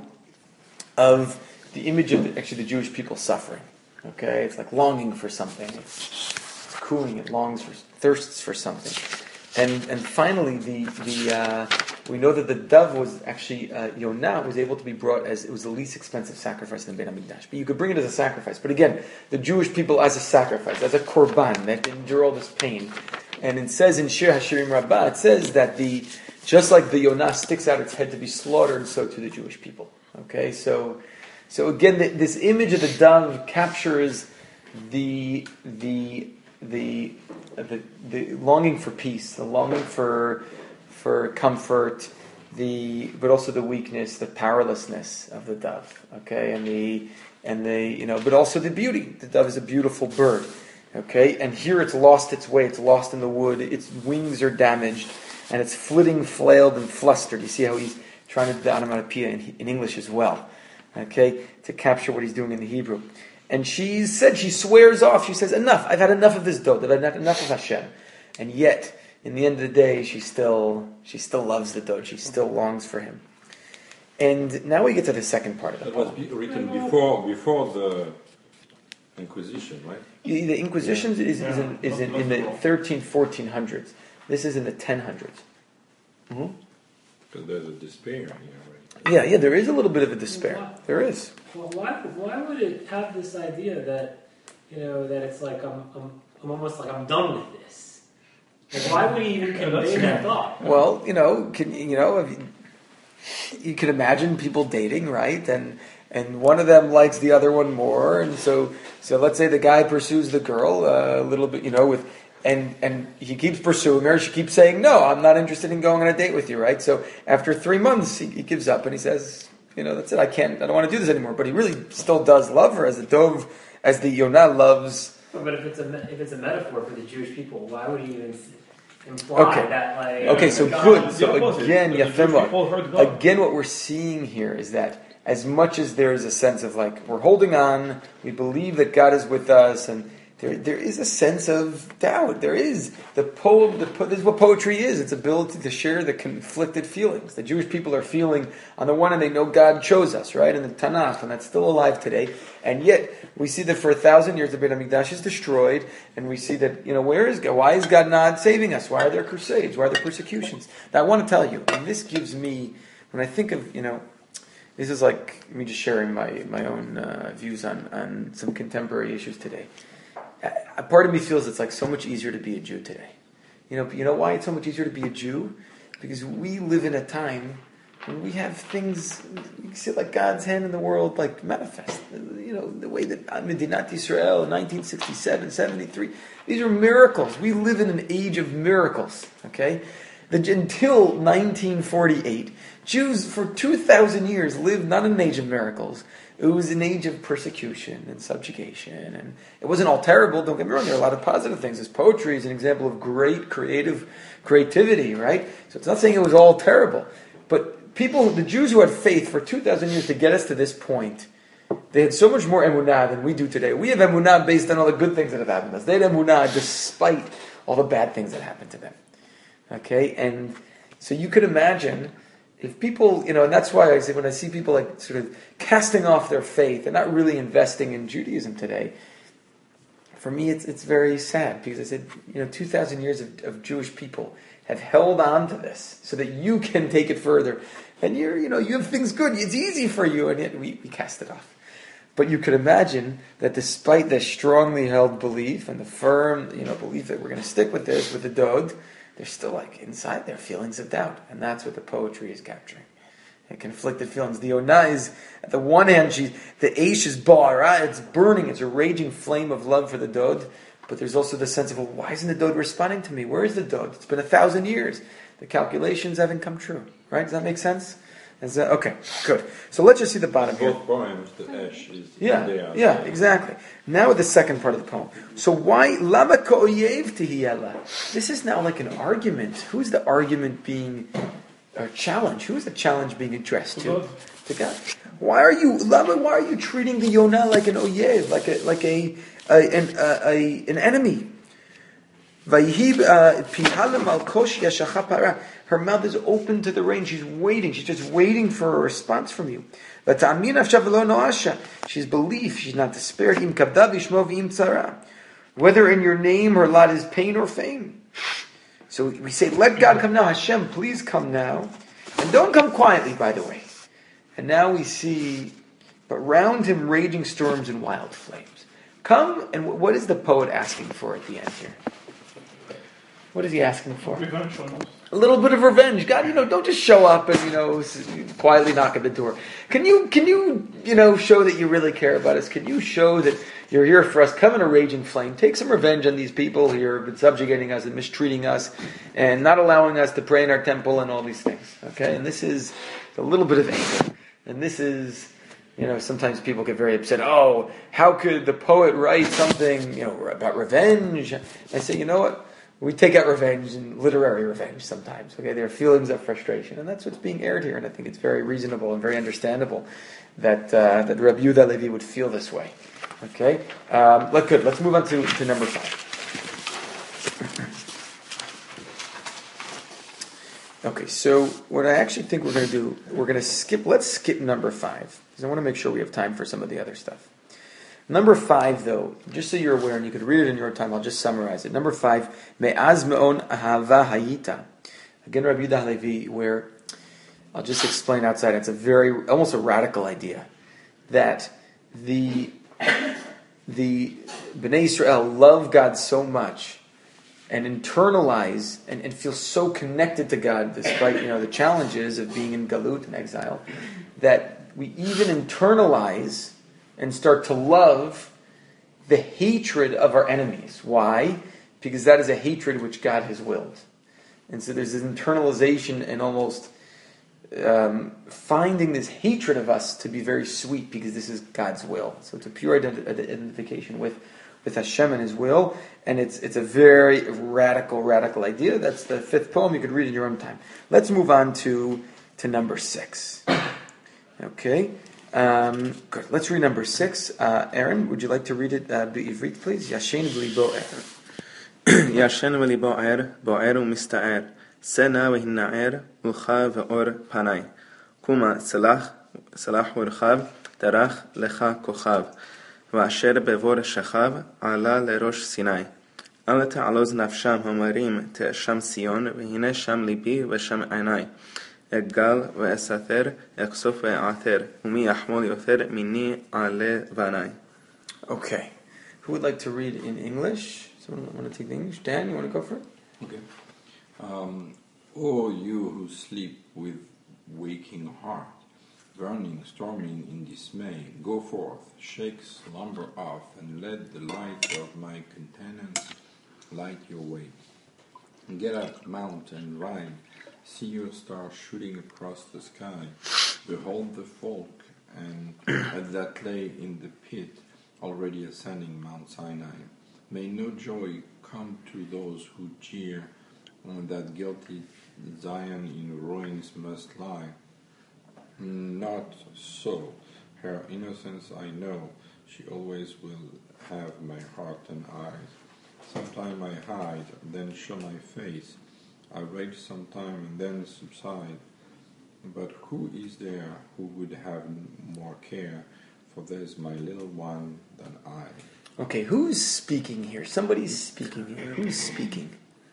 of the image of the, actually the Jewish people suffering. Okay, it's like longing for something. It's, it's cooing. It longs for, thirsts for something. And and finally, the the uh, we know that the dove was actually uh, Yonah was able to be brought as it was the least expensive sacrifice in the Beit Hamikdash. But you could bring it as a sacrifice. But again, the Jewish people as a sacrifice, as a korban, that endure all this pain. And it says in Shir Hashirim Rabbah, it says that the just like the Yonah sticks out its head to be slaughtered, so too the Jewish people. Okay, so. So again, the, this image of the dove captures the the the, the the longing for peace, the longing for for comfort, the but also the weakness, the powerlessness of the dove. Okay, and the and the you know, but also the beauty. The dove is a beautiful bird. Okay, and here it's lost its way. It's lost in the wood. Its wings are damaged, and it's flitting, flailed, and flustered. You see how he's trying to do the onomatopoeia in, in English as well. Okay, to capture what he's doing in the Hebrew. And she said, she swears off, she says, enough, I've had enough of this dove, I've had enough of Hashem. And yet, in the end of the day, she still she still loves the dove, she still longs for him. And now we get to the second part of the That was poem. be- written before before the Inquisition, right? The Inquisition is, is, in, is in, in the thirteen, fourteen hundreds. This is in the ten hundreds. Mm-hmm. Because there's a despair here, right? Yeah, yeah, there is a little bit of a despair. There is. Well, why, why would it have this idea that, you know, that it's like, I'm, I'm, I'm almost like, I'm done with this? Like, why would he even convey that thought? Well, you know, can you know, if you, you can imagine people dating, right? And and one of them likes the other one more, and so so let's say the guy pursues the girl uh, a little bit, you know, with and and he keeps pursuing her. She keeps saying, "No, I'm not interested in going on a date with you." Right? So after three months, he, he gives up and he says, "You know, that's it. I can't. I don't want to do this anymore." But he really still does love her, as the dove, as the Yonah loves. But if it's a if it's a metaphor for the Jewish people, why would he even imply Okay. that? Like, Okay, so God- good. The So opposite. again, The Jewish people heard Yafema. God. Again, what we're seeing here is that as much as there is a sense of like we're holding on, we believe that God is with us, and there there is a sense of doubt. There is the poem. The po- this is what poetry is. It's ability to share the conflicted feelings. The Jewish people are feeling, on the one hand, they know God chose us, right, in the Tanakh, and that's still alive today. And yet we see that for a thousand years the Beit HaMikdash is destroyed, and we see that, you know, where is God? Why is God not saving us? Why are there crusades? Why are there persecutions? Now I want to tell you, and this gives me, when I think of, you know, this is like me just sharing my my own uh, views on on some contemporary issues today. A part of me feels it's like so much easier to be a Jew today. You know, you know why it's so much easier to be a Jew? Because we live in a time when we have things, you see like God's hand in the world like manifest. You know, the way that Medinat Yisrael, nineteen sixty-seven, seventy-three, these are miracles. We live in an age of miracles, okay? The, until nineteen forty-eight, Jews for two thousand years lived not in an age of miracles. It was an age of persecution and subjugation, and it wasn't all terrible. Don't get me wrong; there are a lot of positive things. This poetry is an example of great creative creativity, right? So it's not saying it was all terrible, but people, the Jews who had faith for two thousand years to get us to this point, they had so much more emunah than we do today. We have emunah based on all the good things that have happened to us. They had emunah despite all the bad things that happened to them. Okay, and so you could imagine. If people, you know, and that's why I say when I see people like sort of casting off their faith and not really investing in Judaism today, for me it's it's very sad because I said, you know, two thousand years of, of Jewish people have held on to this so that you can take it further. And you're, you know, you have things good, it's easy for you, and yet we, we cast it off. But you could imagine that despite the strongly held belief and the firm, you know, belief that we're going to stick with this, with the Dod, they're still like inside their feelings of doubt. And that's what the poetry is capturing. And conflicted feelings. The Onah is, at the one hand, she's, the Aish is Ba'ara, it's burning, it's a raging flame of love for the Dod. But there's also the sense of, well, why isn't the Dod responding to me? Where is the Dod? It's been a thousand years. The calculations haven't come true. Right? Does that make sense? Is that, okay, good. So let's just see the bottom here. Both poems, the Esh is Yeah, they are. yeah, exactly. Now with the second part of the poem. So why lama ko'oyev tihiyela? This is now like an argument. Who's the argument being a challenge? Who's the challenge being addressed to? To God. Why are you lama? Why are you treating the Yonah like an oyev, like a like a, a an a, a, an enemy? Vayihib pihalim al kosh yashacha para. Her mouth is open to the rain. She's waiting. She's just waiting for a response from you. She's belief. She's not despaired. Whether in your name her lot is pain or fame. So we say, let God come now. Hashem, please come now. And don't come quietly, by the way. And now we see, but round him raging storms and wild flames. Come, and what is the poet asking for at the end here? What is he asking for? Revenge on us. A little bit of revenge. God, you know, don't just show up and, you know, quietly knock at the door. Can you, can you, you know, show that you really care about us? Can you show that you're here for us? Come in a raging flame. Take some revenge on these people who have been subjugating us and mistreating us and not allowing us to pray in our temple and all these things. Okay? And this is a little bit of anger. And this is, you know, sometimes people get very upset. Oh, how could the poet write something, you know, about revenge? I say, you know what? We take out revenge and literary revenge sometimes. Okay, there are feelings of frustration, and that's what's being aired here. And I think it's very reasonable and very understandable that uh, that Rabbi Yehuda Levi would feel this way. Okay, um, let good. Let's move on to, to number five. Okay, so what I actually think we're going to do, we're going to skip. Let's skip number five because I want to make sure we have time for some of the other stuff. Number five, though, just so you're aware, and you could read it in your time, I'll just summarize it. Number five, Me'az me'on ahava hayita. Again, Rabbi Yehuda Levi, where I'll just explain outside. It's a very, almost a radical idea that the the Bnei Israel love God so much and internalize and, and feel so connected to God, despite, you know, the challenges of being in Galut and exile, that we even internalize and start to love the hatred of our enemies. Why? Because that is a hatred which God has willed. And so there's this internalization and almost um, finding this hatred of us to be very sweet because this is God's will. So it's a pure ident- identification with, with Hashem and His will. And it's it's a very radical, radical idea. That's the fifth poem. You could read in your own time. Let's move on to, to number six. Okay. Um, good. Let's read number six. Uh, Aaron, would you like to read it uh, בעברית, please? ישן וליבו ער. ישן וליבו ער, בוער ומסתער, שא והנער, ולך ואור פני. קומה צלח, צלח ורחב, דרך לך כוכב, ואשר בבור שכב, עלה לראש סיני. אל תעלוז נפשם המרים תאשם ציון, והנה שם ליבי ושם עיני. אגל ואסתר, אכסוף ואעתר, ומי יחמול יותר מיני עלה בני. Okay. Who would like to read in English? Someone want to take the English? Dan, you want to go for it? Okay. Um, oh, you who sleep with waking heart, burning, storming in dismay, go forth, shake slumber off, and let the light of my countenance light your way. Get up, mount, and ride. See your star shooting across the sky. Behold the folk, and that lay in the pit, already ascending Mount Sinai. May no joy come to those who jeer, that guilty Zion in ruins must lie. Not so. Her innocence I know, she always will have my heart and eyes. Sometime I hide, then show my face. I rage sometime and then subside. But who is there who would have more care for there's my little one than I? Okay, who's speaking here? Somebody's speaking here. Who's speaking?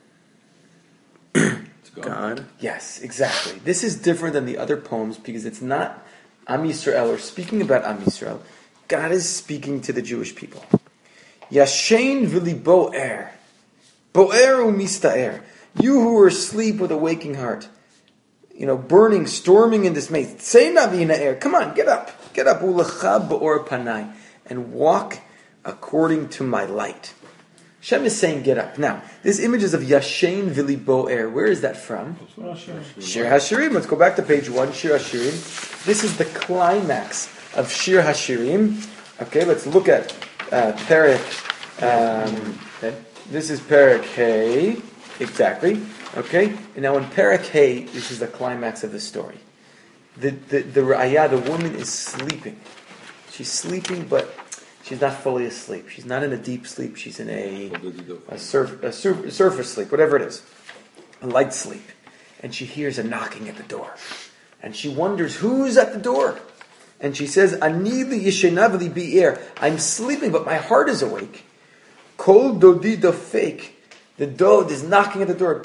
It's God. God. Yes, exactly. This is different than the other poems because it's not Am Yisrael or speaking about Am Yisrael. God is speaking to the Jewish people. Yashen v'libo er. Bo'er u'mista'er. You who are asleep with a waking heart. You know, burning, storming in dismay. Say navi in the air. Come on, get up. Get up. U'lecha ba'or panai. And walk according to my light. Hashem is saying, get up. Now, this image is of Yashen v'libo er. Where is that from? Shir HaShirim. Let's go back to page one, Shir HaShirim. This is the climax of Shir HaShirim. Okay, let's look at uh, Perek. Um, this is Perek Hey. Exactly. Okay? And now in Perek Hey, this is the climax of the story. The the the Ra'aya, the woman is sleeping. She's sleeping, but she's not fully asleep. She's not in a deep sleep. She's in a a, surf, a sur, surface sleep, whatever it is. A light sleep. And she hears a knocking at the door. And she wonders, who's at the door? And she says, Ani li yishena v'li bi'er. I'm sleeping, but my heart is awake. Kol dodi dofek. The dod is knocking at the door.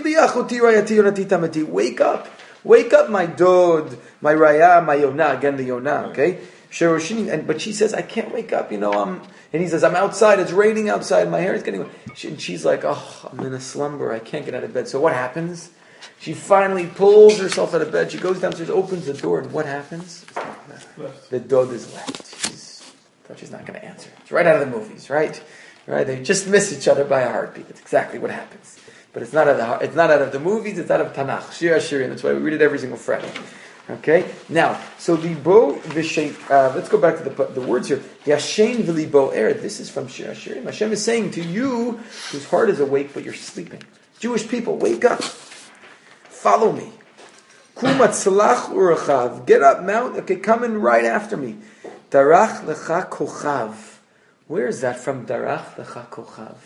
Wake up. Wake up, my dod, my raya, my yonah. Again, the yonah, okay? And, but she says, I can't wake up, you know. I'm, and he says, I'm outside. It's raining outside. My hair is getting wet. She, and she's like, oh, I'm in a slumber. I can't get out of bed. So what happens? She finally pulls herself out of bed. She goes downstairs, opens the door, and what happens? The dod is left. She's, thought she's not going to answer. It's right out of the movies, right? Right? They just miss each other by a heartbeat. That's exactly what happens. But it's not out of the, it's not out of the movies. It's out of Tanakh. Shir HaShirim. That's why we read it every single Friday. Okay. Now, so libo v'sheit. Uh, let's go back to the the words here. Yashen v'libo er. This is from Shir HaShirim. Hashem is saying to you, whose heart is awake but you're sleeping. Jewish people, wake up. Follow me. Kumat tzlach urachav. Get up, mount. Okay, come in right after me. Darach lecha kochav. Where is that from? Darach lecha kochav.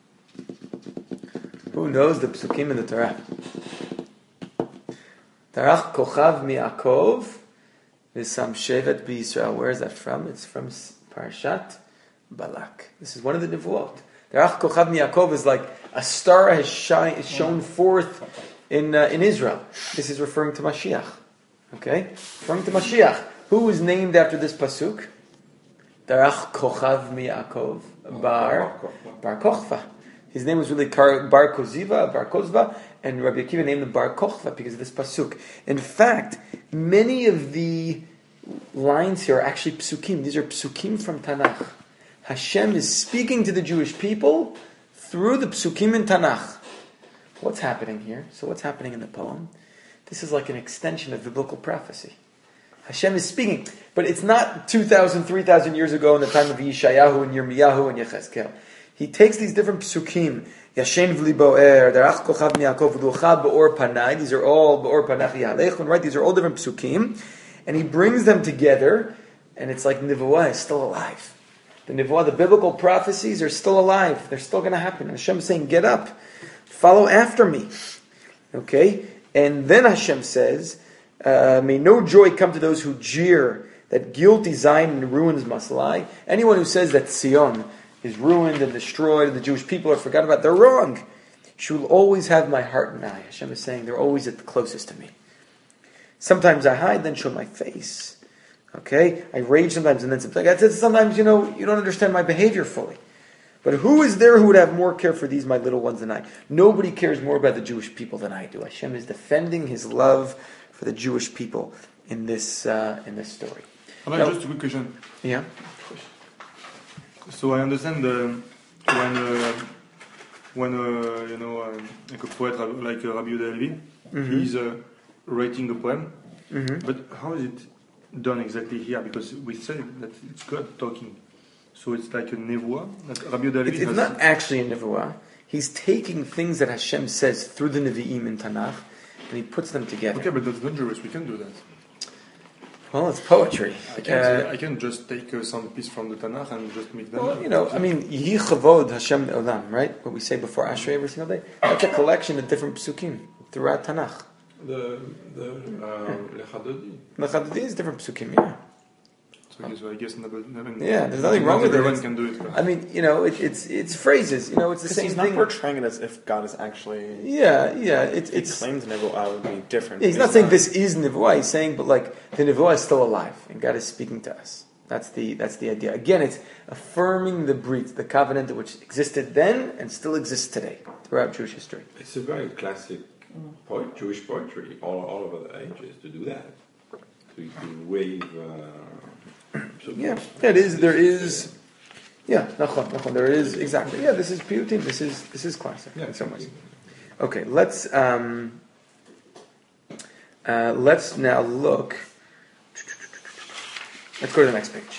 Who knows the psukim in the Torah? Darach kochav mi'akov v'sam shevet b'Yisrael. Where is that from? It's from Parashat Balak. This is one of the Nevuot. Darach kochav mi'akov is like a star has shine, is shown forth in uh, in Israel. This is referring to Mashiach. Okay? Referring to Mashiach. Who is named after this pasuk? Darach kochav mi'akov. Bar, Bar Kochva. His name was really Bar Koziva, Bar Kozva, and Rabbi Akiva named him Bar Kochva because of this pasuk. In fact, many of the lines here are actually psukim. These are psukim from Tanakh. Hashem is speaking to the Jewish people through the psukim in Tanakh. What's happening here? So what's happening in the poem? This is like an extension of biblical prophecy. Hashem is speaking, but it's not two thousand, three thousand years ago in the time of Yeshayahu and Yirmiyahu and Yechezkel. He takes these different psukim, Yashen v'libo er, Darach kochav mi'akov v'ducha b'or panai, these are all b'or panach ya'alechun, right? These are all different psukim, and he brings them together, and it's like Nivuah is still alive. The Nivuah, the biblical prophecies are still alive. They're still going to happen. And Hashem is saying, get up, follow after me. Okay? And then Hashem says, uh, may no joy come to those who jeer that guilty Zion and ruins must lie. Anyone who says that Zion is ruined and destroyed and the Jewish people are forgotten about, they're wrong. She will always have my heart and eye. Hashem is saying they're always at the closest to me. Sometimes I hide, then show my face. Okay? I rage sometimes and then sometimes. Sometimes, you know, you don't understand my behavior fully. But who is there who would have more care for these, my little ones, than I? Nobody cares more about the Jewish people than I do. Hashem is defending His love for the Jewish people in this uh, in this story. Now, just a quick question. Yeah? So I understand uh, when uh, when uh, you know uh, like a poet like uh, Rabbi Yehuda Levi, Mm-hmm. he's uh, writing a poem. Mm-hmm. But how is it done exactly here? Because we say that it's God talking. So it's like a nevuah. That Rabbi Yehuda Levi It's, it's has- not actually a Nevuah. He's taking things that Hashem says through the Nevi'im in Tanakh, and he puts them together. Okay, but that's dangerous. We can do that. Well, it's poetry. I can't. Uh, I can just take uh, some piece from the Tanakh and just make them. well, you know, I mean, Yihi Chavod Hashem Olam, right? What we say before Ashrei every single day. That's a collection of different psukim throughout Tanakh. The the uh, Lechadodi. Lechadodi is different psukim, yeah. So, okay, so I guess never, never, Yeah, there's nothing wrong with it. Everyone It's- can do it. But I mean, you know, it, it's it's phrases. You know, it's the Because same he's not thing. portraying it as if God is actually. Yeah, yeah. It's He it's. claims Nebuah would be different. Yeah, he's not saying this is Nevuah. He's saying, but like the Nevuah is still alive, and God is speaking to us. That's the that's the idea. Again, it's affirming the brit, the covenant which existed then and still exists today throughout Jewish history. It's a very classic poet, Jewish poetry, all, all over the ages, to do that. To, to wave. Uh, so Yeah, yeah, it is. There is. Yeah, nachon, nachon. There is exactly. Yeah, this is piyutim. This is this is classic Yeah. in some ways. Okay, let's um, uh, let's now look. Let's go to the next page.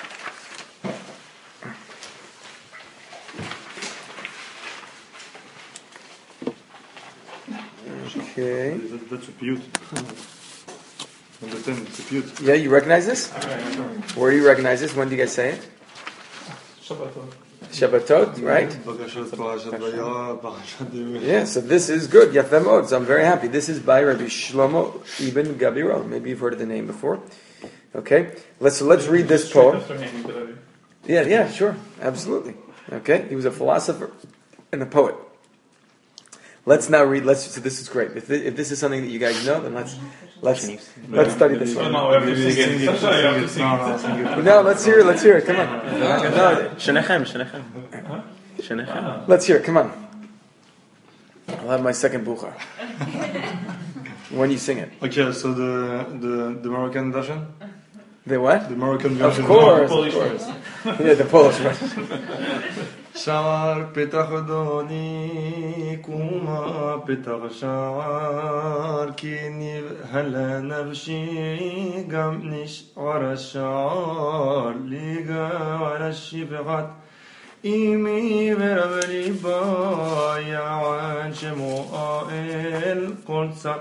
Okay. that, that's a piyut. Number ten, it's a piyut. Yeah, you recognize this? Where do you recognize this? When do you guys say it? Shabbatot. Shabbatot, right? Parashat Parashat Vayera, Parashat Devarim. Yeah, so this is good. Yafem Od. So I'm very happy. This is by Rabbi Shlomo Ibn Gabirol. Maybe you've heard of the name before. Okay, let's so let's read this poem. Yeah, yeah, sure, absolutely. Okay, he was a philosopher and a poet. Let's now read. Let's. So this is great. If this, if this is something that you guys know, then let's let's let's study this one. No, we have to sing it. Sasha, you have to sing it. No, let's hear it. Let's hear it. Come on. No, Shenechem, Shenechem. Shenechem. let's hear it. Come on. I'll have my second bucha when you sing it. Okay, so the, the, the Moroccan version? The what? The Moroccan Of version. course, Polish of course. Yeah, the Polish version. שער פתח אדוני קומה פתח שער כי נבהלה נפשי גם נשאר השער לגער השפחת אמי ורב ליבה יען שמו האל כל צח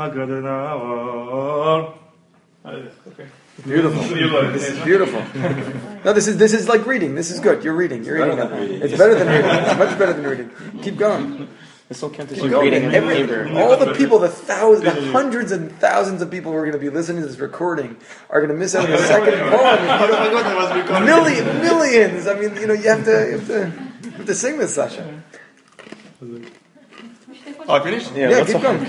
הגדנר. Okay. Beautiful. You love it. This is beautiful. No, this is this is like reading. This is good. You're reading. You're reading. better than reading. It's better than reading. It's much better than reading. Keep going. This will count as Keep you going. reading in Every- Hebrew. all the people, the thousands, the hundreds and thousands of people who are going to be listening to this recording are going to miss out on the second poem. Million, millions. I mean, you know, you have to, you have to, you have to sing this, Sasha. Oh, I finished? Yeah, let's keep going.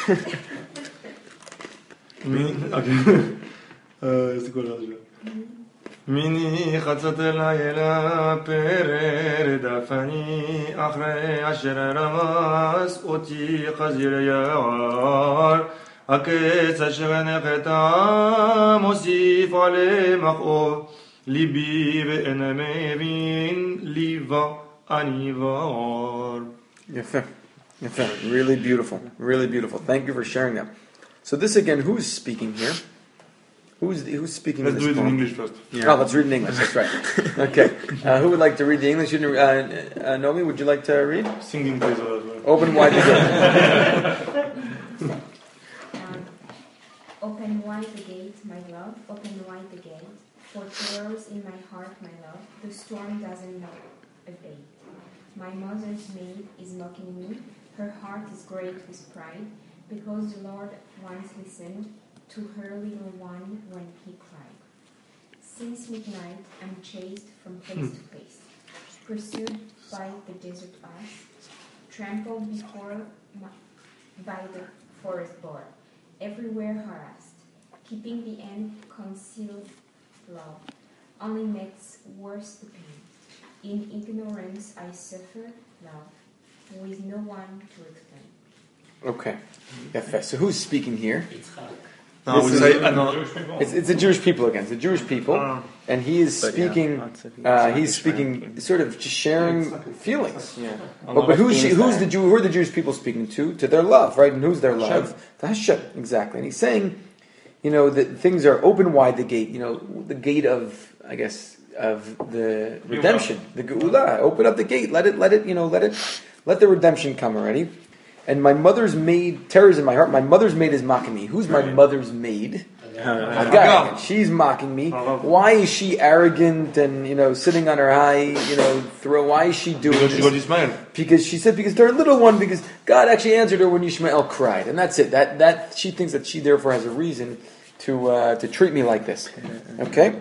c'est quoi là מיני חצות לילה פרר דפני אחרי אשר רמס אותי חזיר יער הקץ אשר נחתה מוסיף עלי מכאוב ליבי ואין מבין ליבה אני וער. Yefeh. Yefeh. Really beautiful. Really beautiful. Thank you for sharing that. So this again, who's speaking here? Who's who's speaking Let's this do it in poem? English first. Oh, let's read in English. That's right. Okay. Uh, who would like to read the English? Uh, uh, Nomi, would you like to read? Singing please as well. Open wide the door. Um, open wide wide the gate, my love, open wide the gate. For terrors in my heart, my love, the storm doesn't know abate. My mother's maid is mocking me, her heart is great with pride, because the Lord once listened to her little one when he cried. Since midnight I'm chased from place to place, pursued by the desert ass, trampled before my, by the forest boar, everywhere harassed, keeping the end concealed love, only makes worse the pain. In ignorance I suffer love, with no one to explain. Okay. Yafeh. So who's speaking here? No, we This say, is- uh, no, It's, it's the Jewish people again. It's the Jewish people, Uh, and he is But yeah, speaking. lots of- Uh, he's speaking, sort of just sharing feelings. Yeah. But, but who's she, who's the Jew? Who are the Jewish people speaking to? To their love, right? And who's their love? To Hashem, exactly. And he's saying, you know, that things are open wide the gate. You know, the gate of, I guess, of the redemption, the Geula. Open up the gate. Let it, let it, you know, let it, let the redemption come already. And my mother's maid, terrors in my heart. My mother's maid is mocking me. Who's my mother's maid? Hagar. She's mocking me. Why is she arrogant and, you know, sitting on her high, you know, throw? Why is she doing because she this? got Ismail. Because she said, because they're a little one, because God actually answered her when Ishmael cried. And that's it. That that she thinks that she therefore has a reason to uh, to treat me like this. Okay?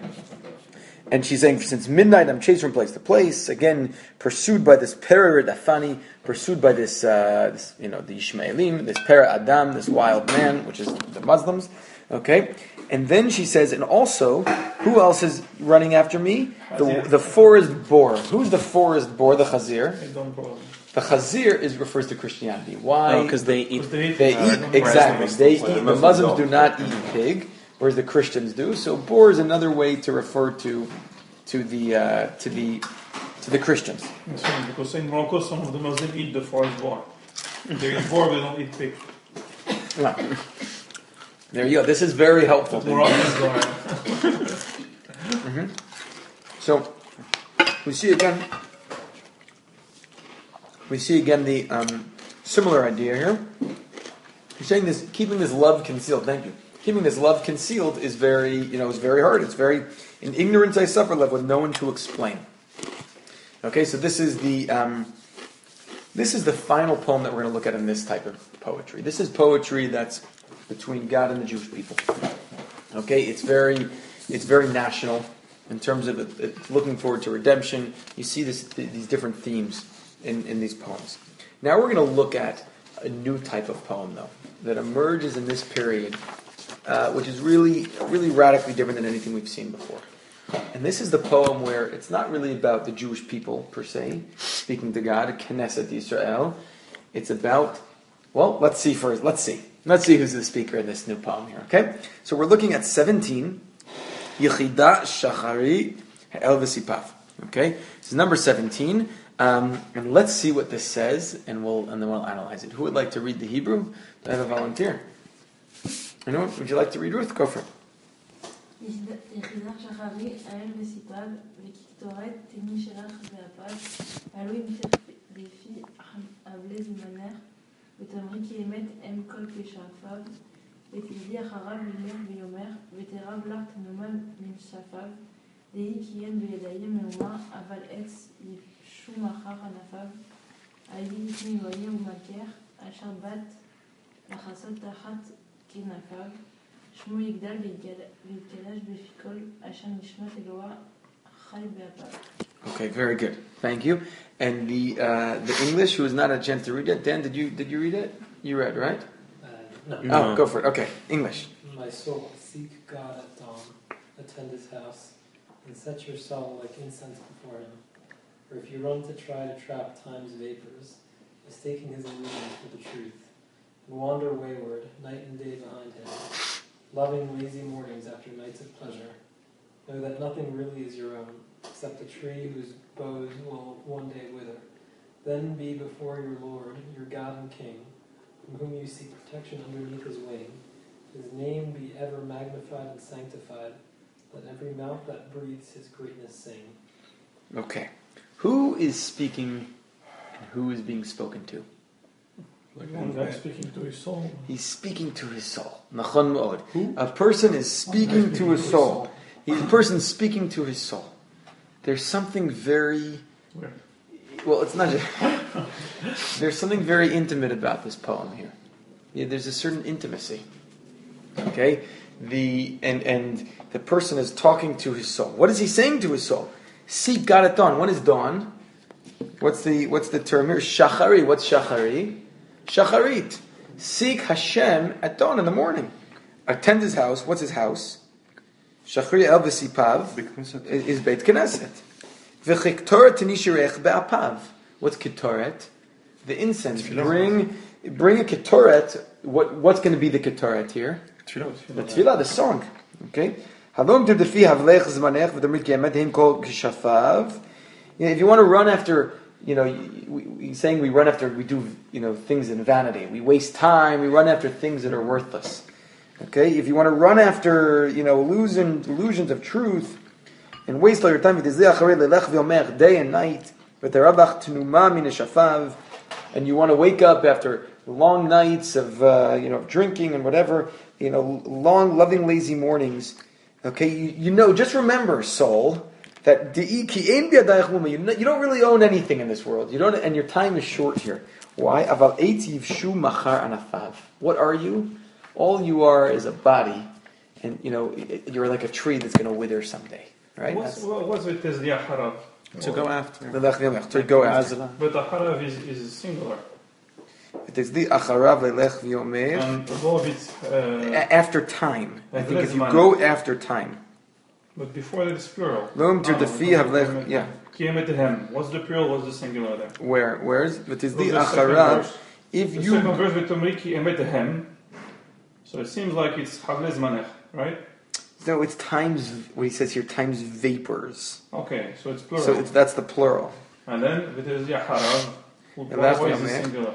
And she's saying, since midnight I'm chased from place to place, again, pursued by this Pera Dafani, pursued by this, uh, this, you know, the Ishmaelim, this Pera Adam, this wild man, which is the Muslims. Okay? And then she says, and also, who else is running after me? The, the forest boar. Who's the forest boar? The Chazir. The Chazir is refers to Christianity. Why? Because they eat. They eat, exactly. They eat, the Muslims do not eat pig, whereas the Christians do. So boar is another way to refer to to the uh, to the to the Christians. It's funny because in Morocco some of the Muslims eat the forest boar. They eat boar, but they don't eat pig. Yeah. There you go. This is very helpful. Moroccans go around. Mm-hmm. So we see again. We see again the um, similar idea here. He's saying this, keeping this love concealed. Thank you. Keeping this love concealed is very, you know, is very hard. It's very, in ignorance I suffer, love with no one to explain. Okay, so this is the, um, this is the final poem that we're going to look at in this type of poetry. This is poetry that's between God and the Jewish people. Okay, it's very, it's very national in terms of it, it's looking forward to redemption. You see this, these different themes in, in these poems. Now we're going to look at a new type of poem, though, that emerges in this period, uh, which is really, really radically different than anything we've seen before. And this is the poem where it's not really about the Jewish people, per se, speaking to God, Knesset Yisrael. It's about, well, let's see first, let's see. Let's see who's the speaker in this new poem here, okay? So we're looking at seventeen, Yechida Shachari Ha'el V'Sipav. Okay? This is number seventeen. Um, and let's see what this says, and we'll and then we'll analyze it. Who would like to read the Hebrew? I have a volunteer. Anyone? Would you like to read, Ruth? Go for it. יחידה שחרי, האל וסיפב, וכתורת תמי שלך והפד, אלוהים בפי אבלי זמנך, ותאמרי כי אמת הם כל כשעפיו, ותלדי אחריו מילך ויומך, ותרב לך תנומן מנשפיו, דהי כי אין בידיים מהומה, אבל עץ יפשום אחר ענפיו, הידי לפני ויה ומלכך, אשר בת לחסות תחת כנפיו, שמו יגדל ויתקדש בפי כל, אשר נשמת אלוהה חי באפיו. Okay, very good. Thank you. And the uh, the English, who has not had a chance to read it, Dan, did you did you read it? You read, right? Uh, no. Oh, go for it. Okay, English. My soul, seek God at dawn, attend his house, and set your song like incense before him. For if you run to try to trap time's vapors, mistaking his illusions for the truth, and wander wayward, night and day behind him, loving lazy mornings after nights of pleasure, know that nothing really is your own, except a tree whose boughs will one day wither. Then be before your Lord, your God and King, from whom you seek protection underneath his wing. His name be ever magnified and sanctified. Let every mouth that breathes his greatness sing. Okay. Who is speaking and who is being spoken to? One guy speaking to his soul. He's speaking to his soul. Nachon Mo'od. A person is speaking to his soul. He's a person speaking to his soul. There's something very... Where? Well, it's not just... There's something very intimate about this poem here. Yeah, there's a certain intimacy. Okay? The and and the person is talking to his soul. What is he saying to his soul? Seek God at dawn. What is dawn? What's the what's the term here? Shachari. What's shachari? Shacharit. Seek Hashem at dawn in the morning. Attend his house. What's his house? Shachri el v'sipav is Beit Knesset. V'chiktoret nishirech be'apav. What's kitoret? The incense. Bring bring a kitoret. What what's going to be the kitoret here? The tefillah, the song. Okay. Halom defi havlech zmanech v'damrit ki'emet him kol kishafav. If you want to run after, you know, we, we saying we run after, we do, you know, things in vanity. We waste time. We run after things that are worthless. Okay. If you want to run after, you know, illusion, illusions of truth, and waste all your time, day and night, and you want to wake up after long nights of, uh, you know, drinking and whatever, you know, long, loving, lazy mornings. Okay, you, you know, just remember, soul, that you don't really own anything in this world. You don't, and your time is short here. Why? What are you? All you are is a body, and you know you're like a tree that's going to wither someday. Right? What's, what's with this Yacharav? To go after. To go after. But Acharav is, is singular. It is the acharav elech v'yomer. And above it, uh, after time. I think if you go after time. But before that it's plural. Lom tirdafi havlech. Yeah. Kiyemetehem. What's the plural? What's the singular there? Where? Where is it? It is the acharav. If the you. second verse with Tomri kiyemetehem. So it seems like it's havle zmanech, right? No, it's times. What he says here, times vapors. Okay, so it's plural. So it's, that's the plural. And then it is yacharav. What is the singular?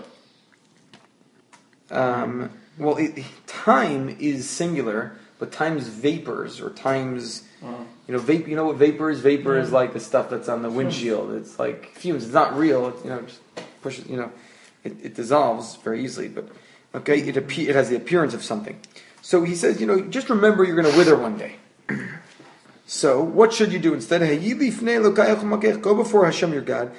Um, well, it, time is singular, but times vapors or times, uh-huh. you know, vape. You know what vapor is? Vapor yeah. is like the stuff that's on the windshield. It's like fumes. It's not real. It's, you know, just push it. You know, it, it dissolves very easily. But okay, it appe- it has the appearance of something. So he says, you know, just remember you're going to wither one day. So what should you do instead? Go before Hashem your God.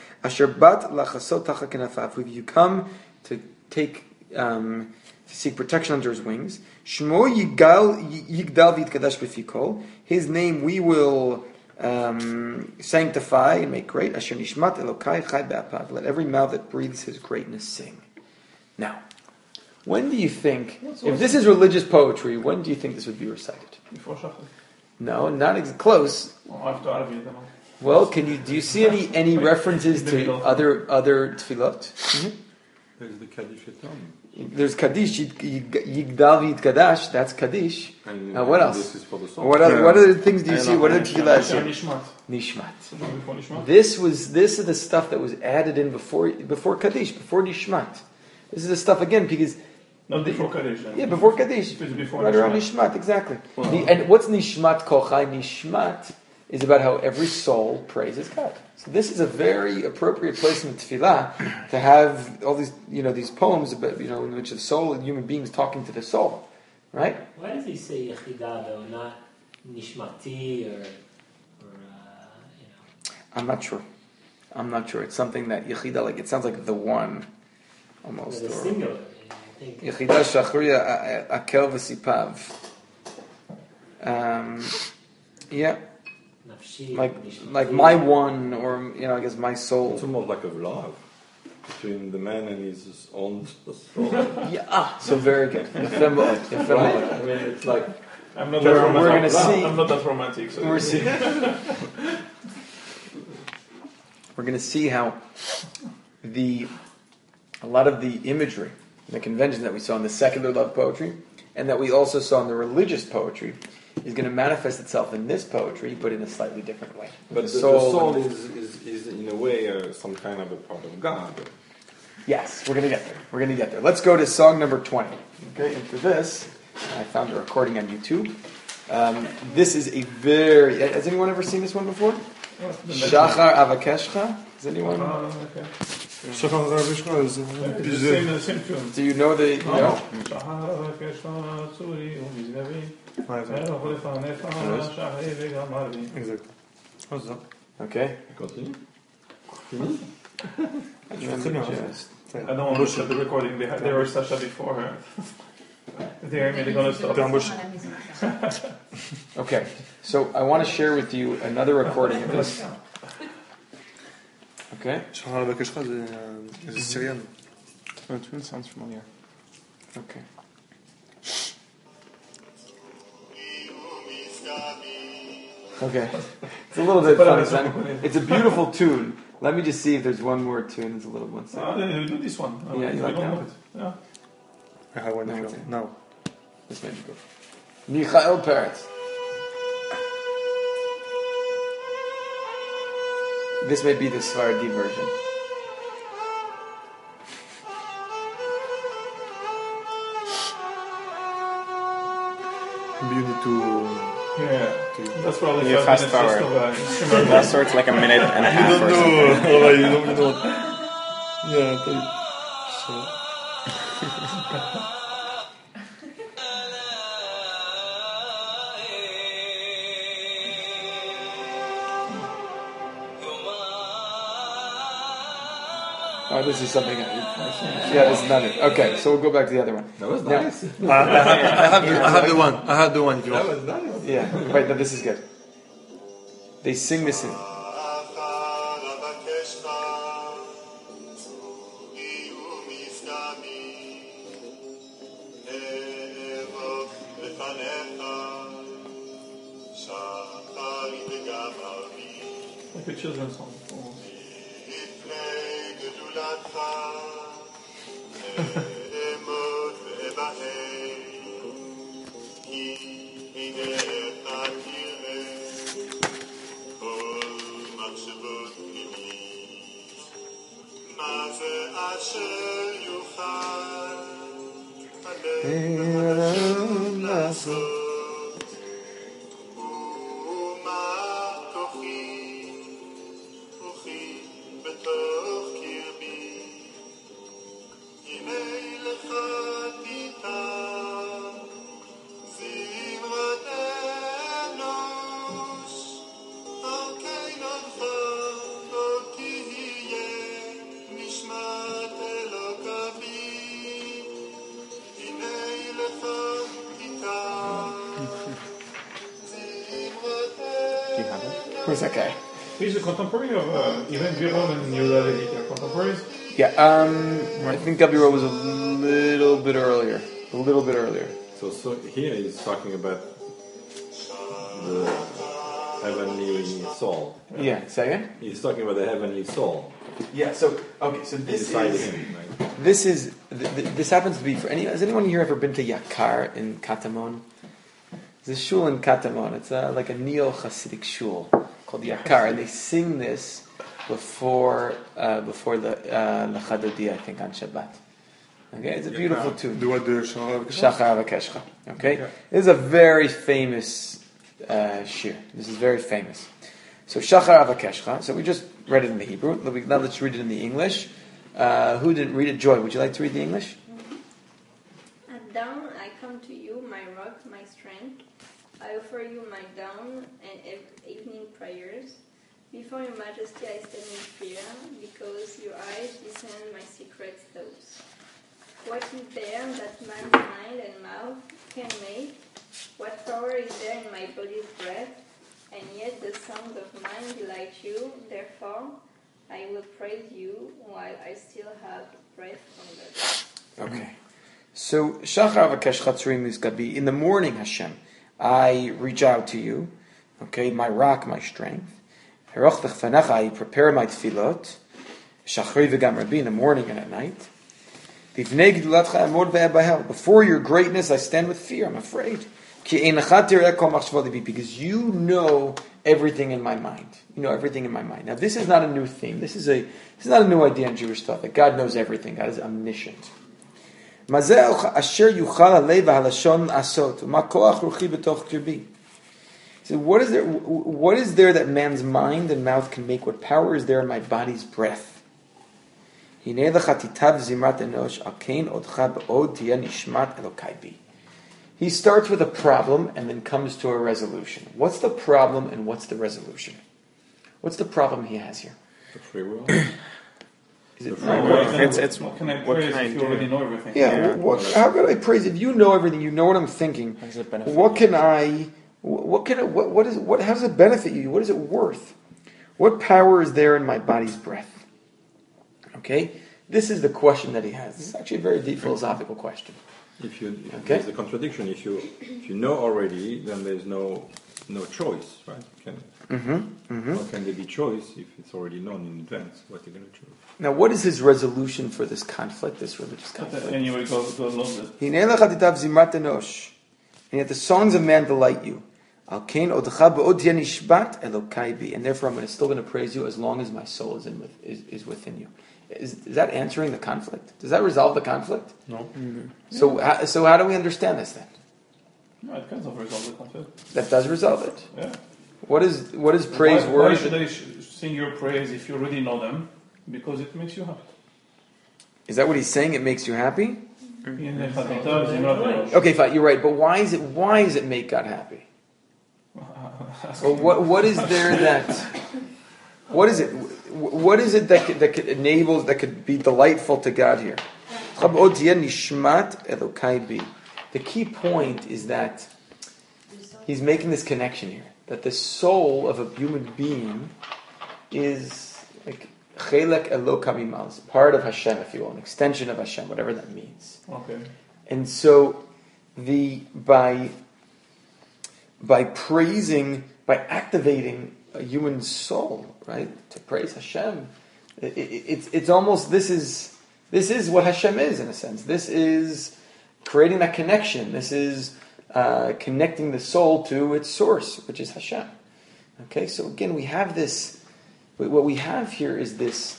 If you come to take. Um, to seek protection under his wings. Shmo Yigdal V'Yitkadesh B'Fikol. His name we will um, sanctify and make great. Asher Nishmat Elokai Chai Be'apav. Let every mouth that breathes his greatness sing. Now, when do you think, if this is religious poetry, when do you think this would be recited? Before Shachar. No, not ex- close. Well, after Arvi, then. Well, can you do you see any any references to other other tefillot? Mm-hmm. There's the Kaddish Etam. There's Kaddish, Yigdal V'Yitkadash, that's Kaddish. And uh, what else? This is for the song. What other, what other things do you see? What other tefillah here? Nishmat. Nishmat. This was this is the stuff that was added in before before Kaddish, before Nishmat. This is the stuff again because not before Kaddish. Yeah, before Kaddish. Before right around Nishmat, exactly. Wow. The, and what's Nishmat Kochai? Nishmat is about how every soul praises God. So this is a very appropriate place in the tefillah to have all these, you know, these poems about, you know, in which the soul and human beings talking to the soul, right? Why does he say Yechidah though, not Nishmati or, or uh, you know? I'm not sure. I'm not sure. It's something that Yechidah, like it sounds like the one, almost. The singular. I think. Yechidah Shachriya Akel V'Sipav. Um, yeah. Like, like my one, or you know, I guess my soul. It's almost like a love between the man and his own soul. Yeah, ah, so very good. Ephemeral, ephemeral. I mean, it's like I'm not that romantic. We're going to see. I'm not that romantic. So we're see. We're going to see how the a lot of the imagery, the convention that we saw in the secular love poetry, and that we also saw in the religious poetry, is going to manifest itself in this poetry, but in a slightly different way. But the, the soul, the soul is, is, is, in a way, uh, some kind of a part of God. Yes, we're going to get there. We're going to get there. Let's go to song number twenty. Okay, and for this, I found a recording on YouTube. Um, this is a very... Has anyone ever seen this one before? Shachar Avakeshcha? Has anyone? Uh, okay. Shachar V'Keshcha is uh, The is, same, uh, the same tune. Do you know the? No. No. שחר וקשחה צורי ומזגבי, ah, exact. ואלוך לפניך שחרי וגמר לי. Exact. Ah, c'est ça. Okay. Continue. Let me Très bien. just- I don't want to stop the recording, they, had, they were Sasha before her. If they hear me, they're going to stop. T'es embauché. Okay. So I want to share with you another recording of this. Okay. Shachar V'Keshcha is uh, is Syrian. Oh, it sounds familiar. Okay. Okay. It's a little bit funny. Son. It's a beautiful tune. Let me just see if there's one more tune. It's a little one second. Ah, then do this one. Yeah, you I like don't that know it. Yeah. I have one No, if you it's want. it. Now. This may be good. Michael Peretz. This may be the Sephardi version. Maybe you need to. Yeah. to That's probably You five fast minutes just forward. of uh, instrumental. Last so it's like a minute and a You half don't or know. something. Alright, you don't, you don't. Yeah, I tell you. So. Oh, this is something. Yeah, this is not it. Okay, so we'll go back to the other one. That was Now- nice. I, I, have, I, have the, I have the one. I have the one if you That want. was nice. Yeah, wait, no, this is good. They sing this in. Like a children's song. almost. Do you have it? Who's that guy? He's a contemporary of uh, Ivan Giro and Yehuda Levi. They're contemporaries. Yeah, um, I think W O was a little bit earlier. A little bit earlier. So, so here he's talking about the heavenly soul. Yeah, say again? He's talking about the heavenly soul Yeah, so, okay, so this inside is, him. Right? this is, th- th- this happens to be for any, has anyone here ever been to Yakar in Katamon? There's a shul in Katamon. It's uh, like a neo-Hasidic shul called Yakar, and they sing this before uh, before the uh, L'Chadodi, I think, on Shabbat. Okay, it's a beautiful tune. The what the Shachar V'Keshcha? Shachar V'Keshcha. Okay, this is a very famous uh, shir. This is very famous. So Shachar V'Keshcha. So we just read it in the Hebrew. Now let's read it in the English. Uh, who didn't read it? Joy, would you like to read the English? At dawn I come to you, my rock, my strength. I offer you my dawn and ev- evening prayers. Before your majesty I stand in fear, because your eyes discern my secret thoughts. What is there that man's mind and mouth can make? What power is there in my body's breath? And yet the sounds of mine delight you, therefore I will praise you while I still have breath on the earth. Okay. So Shachar V'Keshcha Tzurim is going to be in the morning, Hashem. I reach out to you, okay, my rock, my strength. I prepare my tefillot, Shachri v'gam Rabbi, in the morning and at night. Before your greatness, I stand with fear. I'm afraid. Because you know everything in my mind. You know everything in my mind. Now, this is not a new theme. This is a this is not a new idea in Jewish thought that God knows everything. God is omniscient. He said, what is there? What is there that man's mind and mouth can make? What power is there in my body's breath? Hinei lecha titav zimrat enosh al kein odcha be'od tiyeh nishmat Elokai bi. He starts with a problem and then comes to a resolution. What's the problem and what's the resolution? What's the problem he has here? The free will. Is it No, what, it's, it's, what can I praise if you already know everything? yeah, yeah. What, how can I praise if you know everything? You know what I'm thinking. How does it benefit What you? can I? What can? I, what? What is? What? How does it benefit you? What is it worth? What power is there in my body's breath? Okay, this is the question that he has. This is actually a very deep philosophical question. If you, if Okay. there's a contradiction. If you, if you know already, then there's no, no choice, right? You can, Mm-hmm. Mm-hmm. How can there be choice if it's already known in advance what you're going to choose? Now, what is his resolution for this conflict? This religious conflict. Anyway, go, go along with it. Hinei lecha titav zimrat enosh, and yet the songs of man delight you. Al kein odcha be'od tiyeh nishbat Elokai bi, and therefore I'm gonna, still going to praise you as long as my soul is in with, is, is within you. Is, is that answering the conflict? Does that resolve the conflict? No. Mm-hmm. So, how, so how do we understand this then? No, it kind of resolve the conflict. That does resolve it. Yeah. What is what is praise Why, worth? why should I sh- sing your praise if you already know them? Because it makes you happy. Is that what he's saying? It makes you happy? Okay. Okay, fine. You're right. But why is it? Why does it make God happy? Or what? What is there that? What is it? What is it that could, that could enables that could be delightful to God here? The key point is that he's making this connection here, that the soul of a human being is like chelek Eloka mimal, it's part of Hashem, if you will, an extension of Hashem, whatever that means. Okay. And so, the by by praising, by activating a human soul, right, to praise Hashem, it, it, it's it's almost this is this is what Hashem is in a sense. This is creating that connection. This is uh, connecting the soul to its source, which is Hashem. Okay, so again, we have this. What we have here is this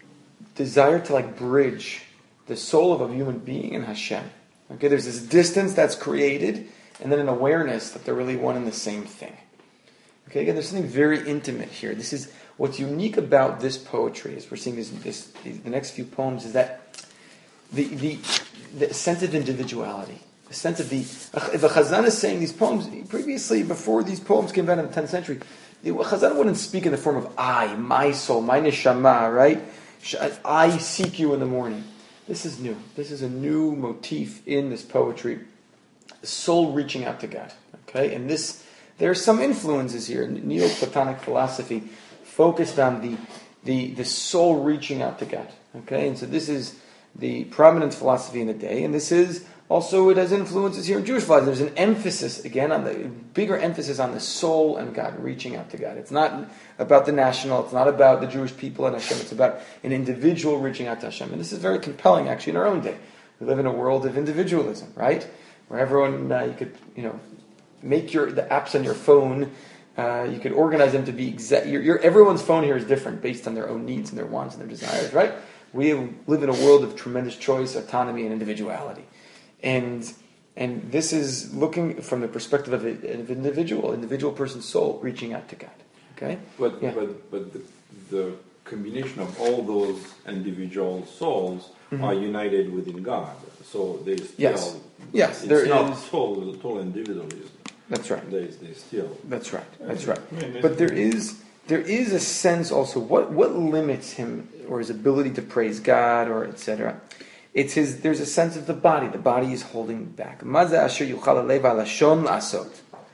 desire to like bridge the soul of a human being and Hashem. Okay, there's this distance that's created, and then an awareness that they're really one and the same thing. Okay, again, there's something very intimate here. This is what's unique about this poetry, as we're seeing this, this the next few poems, is that the the, the sense of individuality, the sense of the. If a Chazan is saying these poems previously, before these poems came out in the tenth century, the Chazan wouldn't speak in the form of I, my soul, my neshama, right? I seek you in the morning. This is new. This is a new motif in this poetry. The soul reaching out to God. Okay, and this there are some influences here. Neoplatonic philosophy focused on the the the soul reaching out to God. Okay, and so this is the prominent philosophy in the day, and this is also, it has influences here in Jewish philosophy. There's an emphasis again on the bigger emphasis on the soul and God, reaching out to God. It's not about the national. It's not about the Jewish people and Hashem. It's about an individual reaching out to Hashem, and this is very compelling actually in our own day. We live in a world of individualism, right? Where everyone uh, you could you know make your the apps on your phone. Uh, you could organize them to be exact. Your, your everyone's phone here is different based on their own needs and their wants and their desires, right? We live in a world of tremendous choice, autonomy, and individuality. And and this is looking from the perspective of an individual, individual person's soul reaching out to God. Okay, but yeah. but but the, the combination of all those individual souls Mm-hmm. are united within God. So they still Yes. Yes, it's there not is- total total individualism. That's right. They they still That's right. That's right. Yeah, But there is there is a sense also what what limits him or his ability to praise God or et cetera. It's his. There's a sense of the body. The body is holding back. Maza asher yuchal alev alashon asot.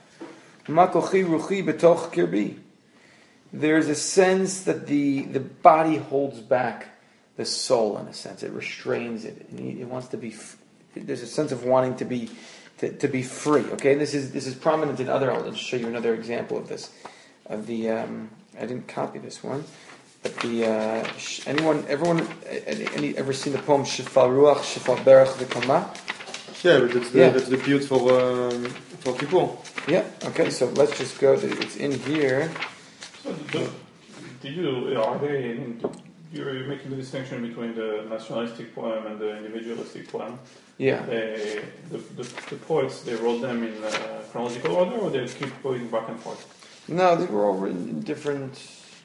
Ma kochi ruchi betoch kirbi. There's a sense that the the body holds back the soul in a sense. It restrains it. And it wants to be. F- there's a sense of wanting to be to, to be free. Okay, this is this is prominent in other. I'll just show you another example of this. Of the. Um, I didn't copy this one. But the uh, sh- anyone, everyone, any, any ever seen the poem Shifal Ruach, Shifal Berach V'Kama? Yeah, but that's the, Yeah. that's the piyut for, um, for Kippur. Yeah. Okay, so let's just go. To, it's in here. So, do, do you, are they, you're making the distinction between the nationalistic poem and the individualistic poem. Yeah. They, the, the, the poets, they wrote them in uh, chronological order, or they keep going back and forth? No, they were all written in different.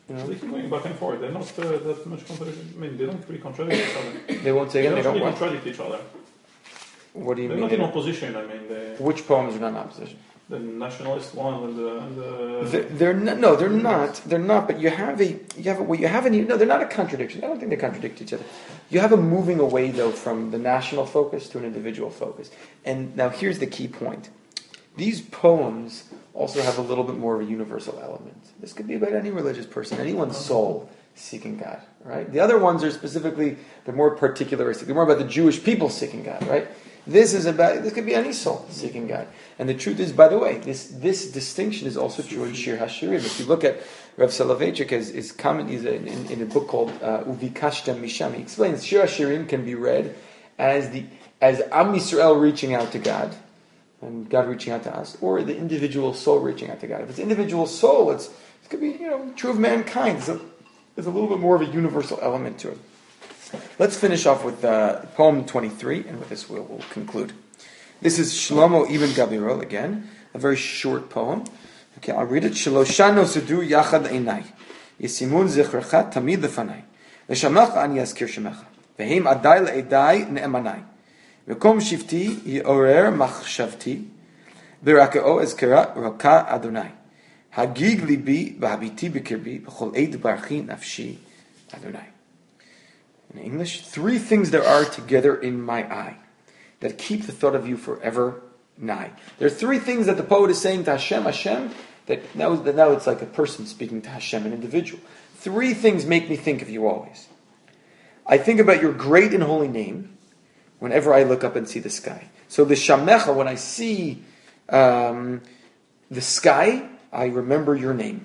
You know? They keep going back and forth. They're not uh, that much contradiction. I mean, they don't really contradict each other. They won't say again. They They don't don't really want. contradict each other. What do you They're mean? not in opposition. I mean, they, Which poems are not in opposition? the nationalist one and the, and the They're, they're not, no, they're not. They're not. But you have a you have a well, you have any no. They're not a contradiction. I don't think they contradict each other. You have a moving away though from the national focus to an individual focus. And now here's the key point. These poems also have a little bit more of a universal element. This could be about any religious person, anyone's soul seeking God. Right. The other ones are specifically they're more particularistic. They're more about the Jewish people seeking God. Right. This is about, this could be any soul seeking God. And the truth is, by the way, this this distinction is also true in Shir HaShirim. If you look at Rav Soloveitchik, his, his comment is in, in, in a book called uh, Uvikashtem Misham, he explains Shir HaShirim can be read as the as Am Yisrael reaching out to God, and God reaching out to us, or the individual soul reaching out to God. If it's individual soul, it's it could be you know true of mankind. So there's a little bit more of a universal element to it. Let's finish off with uh, poem twenty-three, and with this we'll, we'll conclude. This is Shlomo Ibn Gabirol again, a very short poem. Okay, I'll read it. Shaloshano sedu yachad einai, yisimun zichrecha tamid lefanai, leshamach ani yaskir shemecha, vehim adai leedai neemanai, vekom shivti yorer machshavti, virakeo ezkera roka Adonai, hagig libi v'habiti b'kirbi b'chol eid barchi nafshi Adonai. In English, three things there are together in my eye that keep the thought of you forever nigh. There are three things that the poet is saying to Hashem, Hashem, that now, that now it's like a person speaking to Hashem, an individual. Three things make me think of you always. I think about your great and holy name whenever I look up and see the sky. So the Shamecha, when I see um, the sky, I remember your name.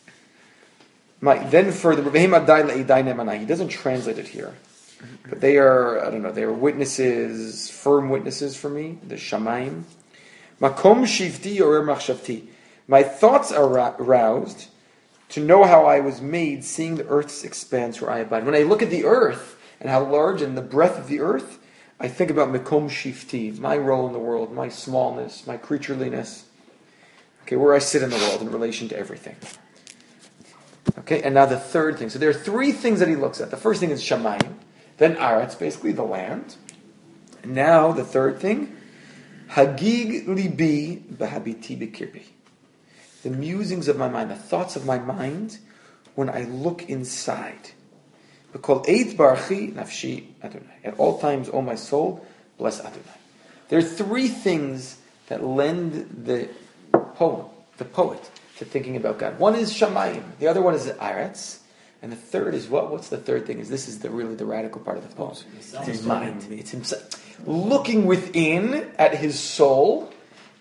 My, then further, he doesn't translate it here, but they are, I don't know, they are witnesses, firm witnesses for me, the Shamayim. Makom shivti or machshavti. My thoughts are roused to know how I was made, seeing the earth's expanse where I abide. When I look at the earth and how large and the breadth of the earth, I think about Makom shivti, my role in the world, my smallness, my creatureliness. Okay, where I sit in the world in relation to everything. Okay, and now the third thing. So there are three things that he looks at. The first thing is Shamayim, then Aretz, basically the land. And now the third thing, Hagig libi b'habiti b'kirbi. The musings of my mind, the thoughts of my mind, when I look inside. B'kol eit barchi nafshi Adonai. At all times, O my soul, bless Adonai. There are three things that lend the poem, the poet, to thinking about God. One is Shamayim, the other one is Aretz, and the third is what? What's the third thing? Is this is the really the radical part of the poem? It's his mind. It's himself. Looking within at his soul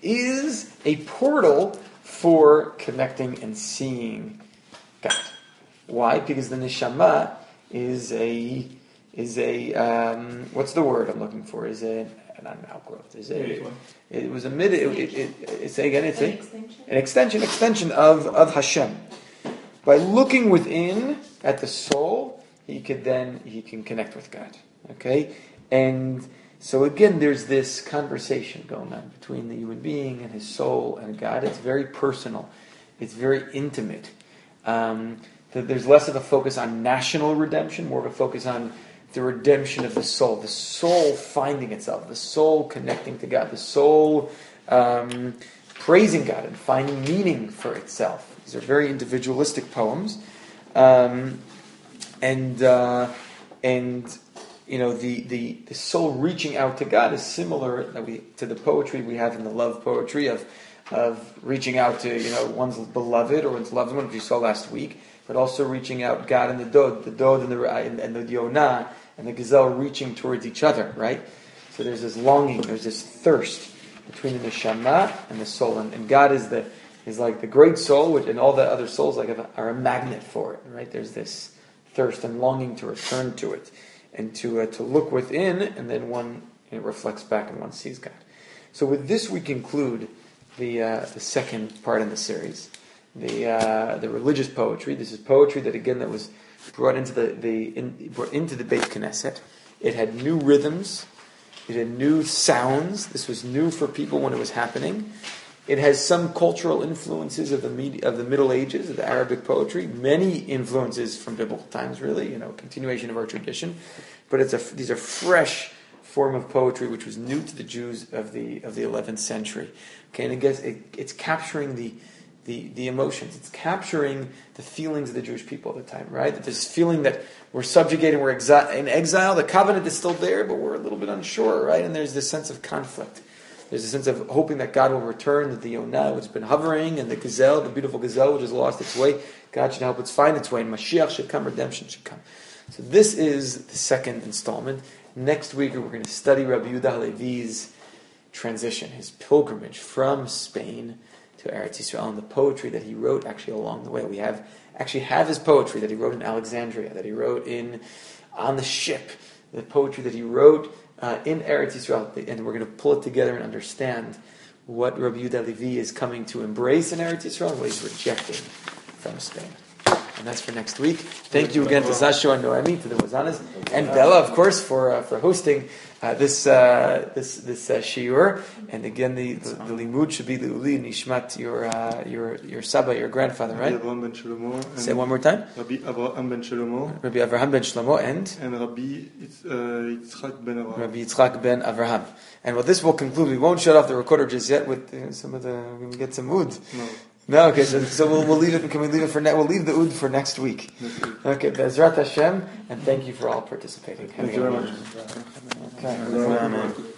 is a portal for connecting and seeing God. Why? Because the neshama is a is a um, what's the word I'm looking for? Is a not an outgrowth. Is a it was a mid. It, it, it, it, say again. It's An a extension? an extension extension of of Hashem. By looking within at the soul, he could then he can connect with God. Okay, and so again, there's this conversation going on between the human being and his soul and God. It's very personal. It's very intimate. Um, there's less of a focus on national redemption, more of a focus on the redemption of the soul, the soul finding itself, the soul connecting to God, the soul um, praising God and finding meaning for itself. These are very individualistic poems, um, and uh, and you know the, the, the soul reaching out to God is similar that we, to the poetry we have in the love poetry of of reaching out to you know one's beloved or one's loved one, which you saw last week, but also reaching out God and the Dod, the Dod and the and, and the Yonah and the Gazelle reaching towards each other, right? So there's this longing, there's this thirst between the neshama and the soul, and, and God is the is like the great soul, which and all the other souls like are a magnet for it, right? There's this thirst and longing to return to it and to uh, to look within, and then one it reflects back and one sees God. So with this we conclude the uh, the second part in the series, the uh, the religious poetry. This is poetry that again that was brought into the, the in, brought into the Beit Knesset. It had new rhythms, it had new sounds. This was new for people when it was happening, It has some cultural influences of the med- of the Middle Ages, of the Arabic poetry. Many influences from biblical times, really. You know, continuation of our tradition. But it's a these are fresh form of poetry which was new to the Jews of the of the eleventh century. Okay, and I guess it, it's capturing the, the the emotions. It's capturing the feelings of the Jewish people at the time, right? That there's this feeling that we're subjugated, we're exi- in exile. The covenant is still there, but we're a little bit unsure, right? And there's this sense of conflict. There's a sense of hoping that God will return, that the Yonah, which has been hovering, and the gazelle, the beautiful gazelle, which has lost its way, God should help it find its way, and Mashiach should come, redemption should come. So this is the second installment. Next week we're going to study Rabbi Yehuda Halevi's transition, his pilgrimage from Spain to Eretz Yisrael, and the poetry that he wrote actually along the way. We have actually have his poetry that he wrote in Alexandria, that he wrote in on the ship, the poetry that he wrote uh, in Eretz Yisrael, and we're going to pull it together and understand what Rabbi Yehuda Halevi is coming to embrace in Eretz Yisrael and what he's rejecting from Spain. And that's for next week. Thank you again to Zasho and Noemi, to the Wazanas, and Bella, of course, for uh, for hosting uh, this uh, this this uh, shiur. And again, the, the, the limud should be the uli nishmat, your uh, your your Saba, your grandfather, right? Rabbi Avraham ben Shlomo. Say it one more time. Rabbi Avraham ben Shlomo. Rabbi Avraham ben Shlomo and and Rabbi Yitzchak uh, Yitzchak ben Avraham. Rabbi Yitzchak ben Avraham. And well, this will conclude. We won't shut off the recorder just yet. With uh, some of the, we get some mood. No. No, okay, so, so we'll, we'll leave it. Can we leave it for ne- We'll leave the Ud for next week. Next week. Okay, Bezrat Hashem, and thank you for all participating. Thank you very much. Okay.